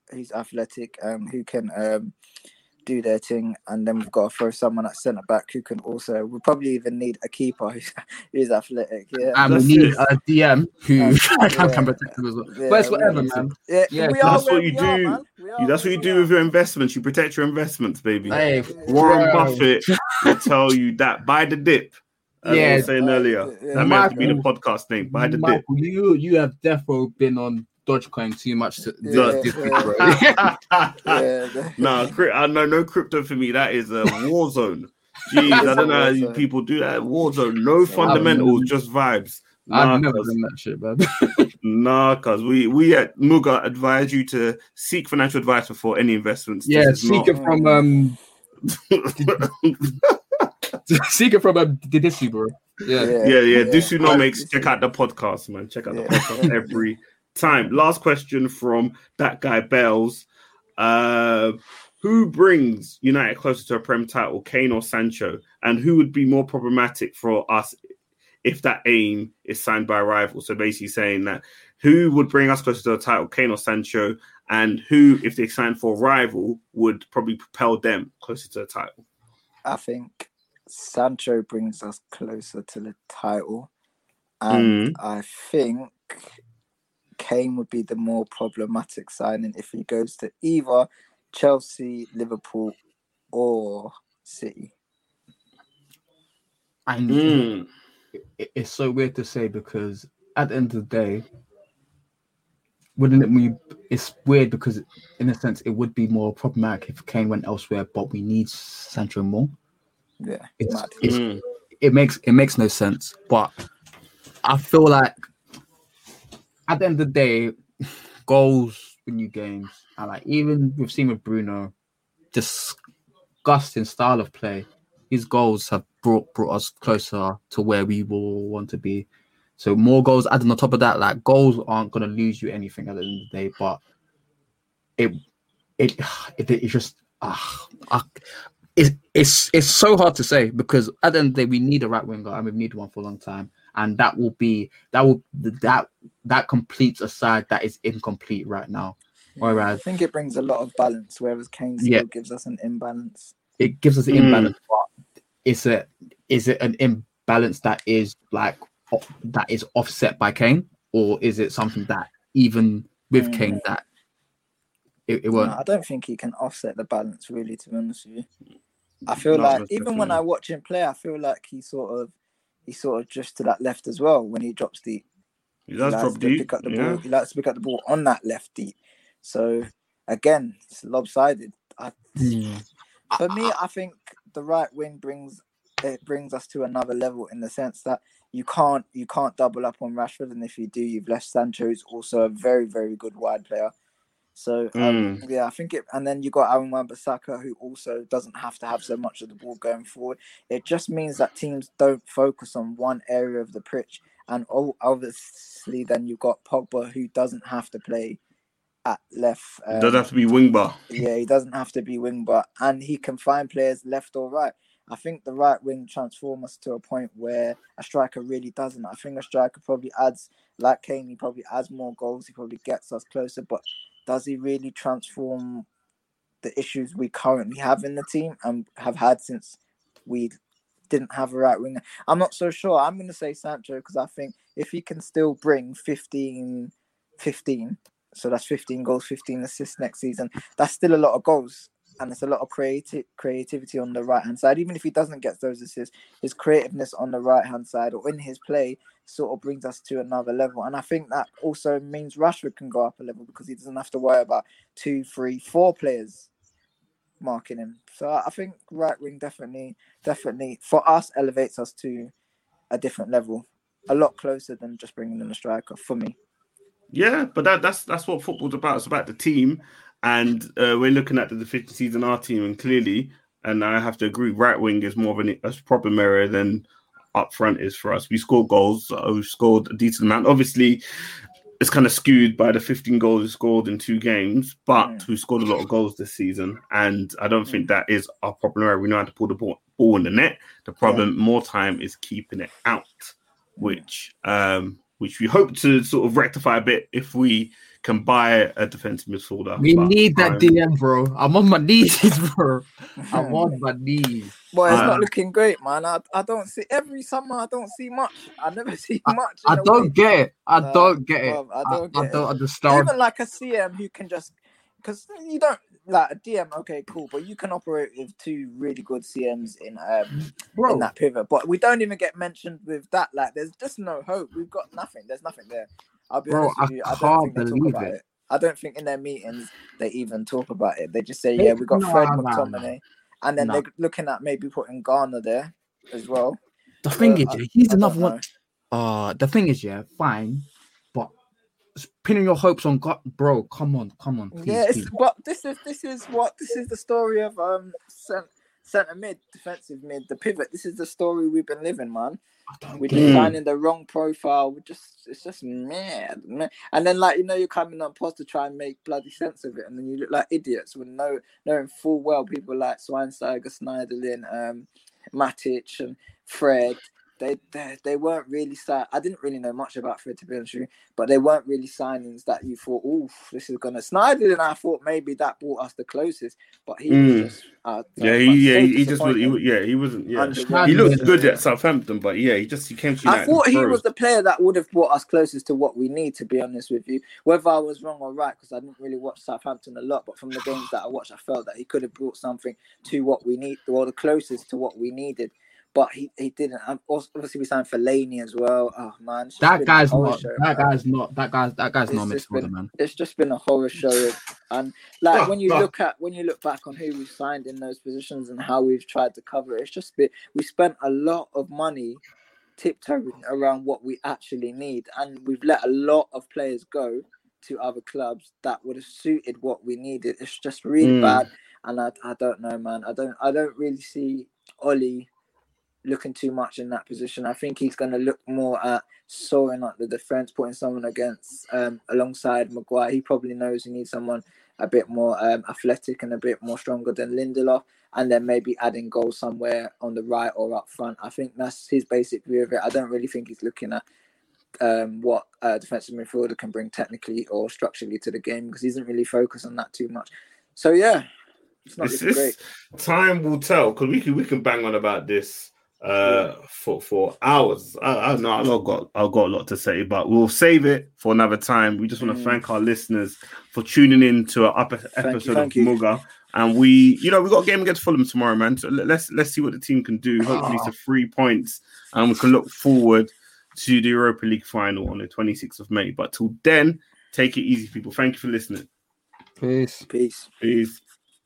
who's athletic, um, who can um, do their thing, and then we've got to throw someone at centre back who can also. We'll probably even need a keeper who's, who's athletic. Yeah, and we need a D M who um, can yeah, protect them as well. Yeah, but it's whatever, man. Yeah, yeah that's what you do. Are, that's what you do are. with your investments. You protect your investments, baby. Hey, Warren bro. Buffett will tell you that buy the dip. As yeah, I was saying earlier, yeah. that may have to be the podcast name. Buy the Michael, dip. You you have definitely been on Dogecoin too much to yeah, this yeah. yeah. No, I know no crypto for me. That is a war zone. Jeez, I don't know how you people do that. War zone, no fundamentals, just vibes. Nah, I've never done that shit, man. Nah, cause we we at Muga advise you to seek financial advice before any investments. Yeah, seek it from um. Seek it from um, Didisu, bro. Yeah, yeah, yeah. yeah. Dusunomics. Check out the podcast, man. Check out the podcast every time. Last question from that guy Bells. Uh, who brings United closer to a Prem title, Kane or Sancho? And who would be more problematic for us if that aim is signed by a rival? So basically saying that who would bring us closer to a title, Kane or Sancho? And who, if they signed for a rival, would probably propel them closer to a title? I think Sancho brings us closer to the title. And mm. I think Kane would be the more problematic signing if he goes to either Chelsea, Liverpool, or City. And mm. it, it's so weird to say because at the end of the day, wouldn't it be? It's weird because in a sense it would be more problematic if Kane went elsewhere, but we need Sancho more. Yeah, it's, it's, mm. it makes it makes no sense. But I feel like at the end of the day, goals win you games. And like even we've seen with Bruno, disgusting style of play. His goals have brought brought us closer to where we will want to be. So more goals added on top of that, like goals aren't going to lose you anything at the end of the day. But it it it, it just ah. Uh, It's, it's it's so hard to say because at the end of the day we need a right winger and we've needed one for a long time, and that will be that will that that completes a side that is incomplete right now. Whereas I think it brings a lot of balance, whereas Kane still yeah, gives us an imbalance. It gives us an mm. imbalance, but is it is it an imbalance that is like that is offset by Kane, or is it something that even with mm. Kane that it, it won't? No, I don't think he can offset the balance really, to be honest with you. I feel no, like even when I watch him play, I feel like he sort of he sort of drifts to that left as well when he drops deep. He does he drop deep. Pick up the yeah. ball. He likes to pick up the ball on that left deep. So again, it's lopsided. I, mm. For me, I think the right wing brings it brings us to another level in the sense that you can't you can't double up on Rashford, and if you do, you've left Sancho, who's also a very very good wide player. So um, mm. yeah, I think it, and then you got Aaron Wan-Bissaka, who also doesn't have to have so much of the ball going forward. It just means that teams don't focus on one area of the pitch, and obviously then you've got Pogba, who doesn't have to play at left. Um, doesn't have to be wing bar. Yeah, he doesn't have to be wing bar, and he can find players left or right. I think the right wing transforms us to a point where a striker really doesn't. I think a striker probably adds, like Kane, he probably adds more goals. He probably gets us closer, but does he really transform the issues we currently have in the team and have had since we didn't have a right winger? I'm not so sure. I'm going to say Sancho because I think if he can still bring fifteen, fifteen, so that's fifteen goals, fifteen assists next season, that's still a lot of goals. And it's a lot of creative creativity on the right-hand side. Even if he doesn't get those assists, his creativeness on the right-hand side or in his play sort of brings us to another level. And I think that also means Rashford can go up a level because he doesn't have to worry about two, three, four players marking him. So I think right wing definitely, definitely, for us, elevates us to a different level. A lot closer than just bringing in a striker, for me. Yeah, but that, that's that's what football's about. It's about the team. And uh, we're looking at the deficiencies in our team, and clearly, and I have to agree, right wing is more of an, a problem area than up front is for us. We scored goals. Uh, we've scored a decent amount. Obviously, it's kind of skewed by the fifteen goals we scored in two games, but mm. we scored a lot of goals this season. And I don't mm. think that is our problem area. We know how to pull the ball, ball in the net. The problem yeah. more time is keeping it out, which um, which we hope to sort of rectify a bit if we can buy a defensive midfielder. We but need that I'm- D M, bro. I'm on my knees, bro. I'm on my knees. Well, it's Uh, not looking great, man. I, I don't see every summer. I don't see much. I never see much. I in a don't way. get it. I Nah, don't get it. bruv, I I, don't I get don't it. understand. Even like a C M who can just, because you don't like a D M. Okay, cool, but you can operate with two really good C Ms in um Bro. in that pivot. But we don't even get mentioned with that. Like, there's just no hope. We've got nothing. There's nothing there. I'll be Bro, honest with I you. I don't can't think they talk believe about it. it. I don't think in their meetings they even talk about it. They just say, They- yeah, we got nah, Fred nah, McTominay, and then Nah. they're looking at maybe putting Garner there as well. The thing Uh, is, I- yeah, he's I another don't one. know. Uh, the thing is, yeah, fine, but pinning your hopes on God, bro. Come on, come on, please, Yeah, it's, please. but this is this is what this is the story of um cent- centre mid, defensive mid, the pivot. This is the story we've been living, man. We're just get it. finding the wrong profile. We just it's just mad, man. And then like you know you're coming on post to try and make bloody sense of it, and then you look like idiots with no knowing full well people like Schweinsteiger, Schneiderlin, um, Matic, and Fred. They, they they weren't really si- I didn't really know much about Fred, to be honest with you, but they weren't really signings that you thought, oof, this is gonna. Snyder and I thought maybe that brought us the closest, but he Mm. was just uh, Yeah, uh, he, so yeah, he, he just was, he, disappointing. yeah, he wasn't. Yeah, Underwhelming. he looked good at Southampton, but yeah, he just he came to United. I thought he and was froze. the player that would have brought us closest to what we need, to be honest with you. Whether I was wrong or right, because I didn't really watch Southampton a lot, but from the games that I watched, I felt that he could have brought something to what we need, or the closest to what we needed. But he, he didn't. And also, obviously, we signed Fellaini as well. Oh man, it's just That been a guy's horror not. show, That man. guy's not. That guy's. That guy's It's not just midfielder, been- man. It's just been a horror show, and like Oh, when you oh. look at when you look back on who we signed in those positions and how we've tried to cover it, it's just been, we spent a lot of money tiptoeing around what we actually need, and we've let a lot of players go to other clubs that would have suited what we needed. It's just really Mm. bad, and I I don't know, man. I don't I don't really see Ollie looking too much in that position. I think he's going to look more at soaring up the defense, putting someone against um, alongside Maguire. He probably knows he needs someone a bit more um, athletic and a bit more stronger than Lindelof, and then maybe adding goals somewhere on the right or up front. I think that's his basic view of it. I don't really think he's looking at um, what a defensive midfielder can bring technically or structurally to the game, because he doesn't really focus on that too much. So yeah, it's not It's, looking great. it's, time will tell, because we can we can bang on about this uh for for hours. I, I know I've got I've got a lot to say, but we'll save it for another time. We just want to Mm. thank our listeners for tuning in to our upper you, episode thank of you. Mugger. And we, you know, we got a game against Fulham tomorrow, man. So let- let's let's see what the team can do. Hopefully, it's a three points, and we can look forward to the Europa League final on the twenty-sixth of May. But till then, take it easy, people. Thank you for listening. Peace. Peace. Peace.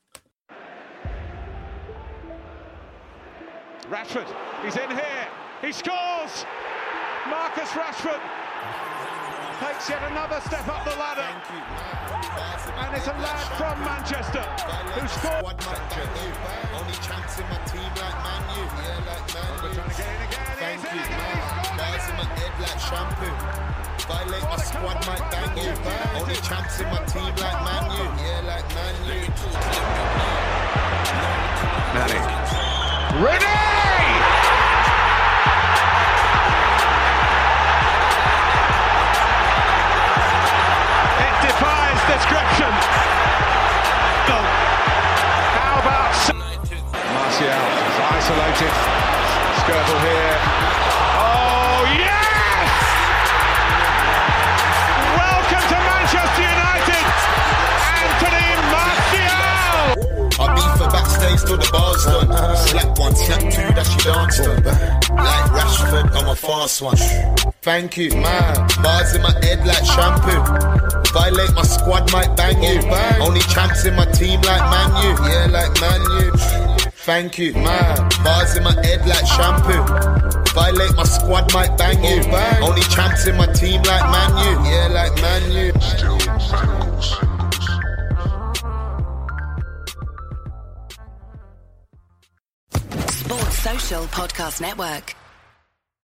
Rashford, he's in here, he scores! Marcus Rashford takes yet another step up the ladder. And it's a lad from Manchester who scored. Only chance in my team like Man U. Yeah, like Man U. Trying to get in again, Thank he's in you, again, man. he's scored Bars in my again. head like shampoo. Violate my squad, might bang you. Only chance in my team like Man U. Yeah, like Man U. Nani. Ready! It defies description. Goal. How about Martial is isolated. Skirtle here. Oh yes! Welcome to Manchester United, Anthony Martial. I beef her backstage till the bar's done. Slap one, slap two, that she danced on. Like Rashford, I'm a fast one. Thank you, man. Bars in my head like shampoo. Violate my squad, might bang you. Only champs in my team like Man U. Yeah, like Man U. Thank you, man. Bars in my head like shampoo. Violate my squad, might bang you. Only champs in my team like Man U. Yeah, like Man U. Sports Social Podcast Network.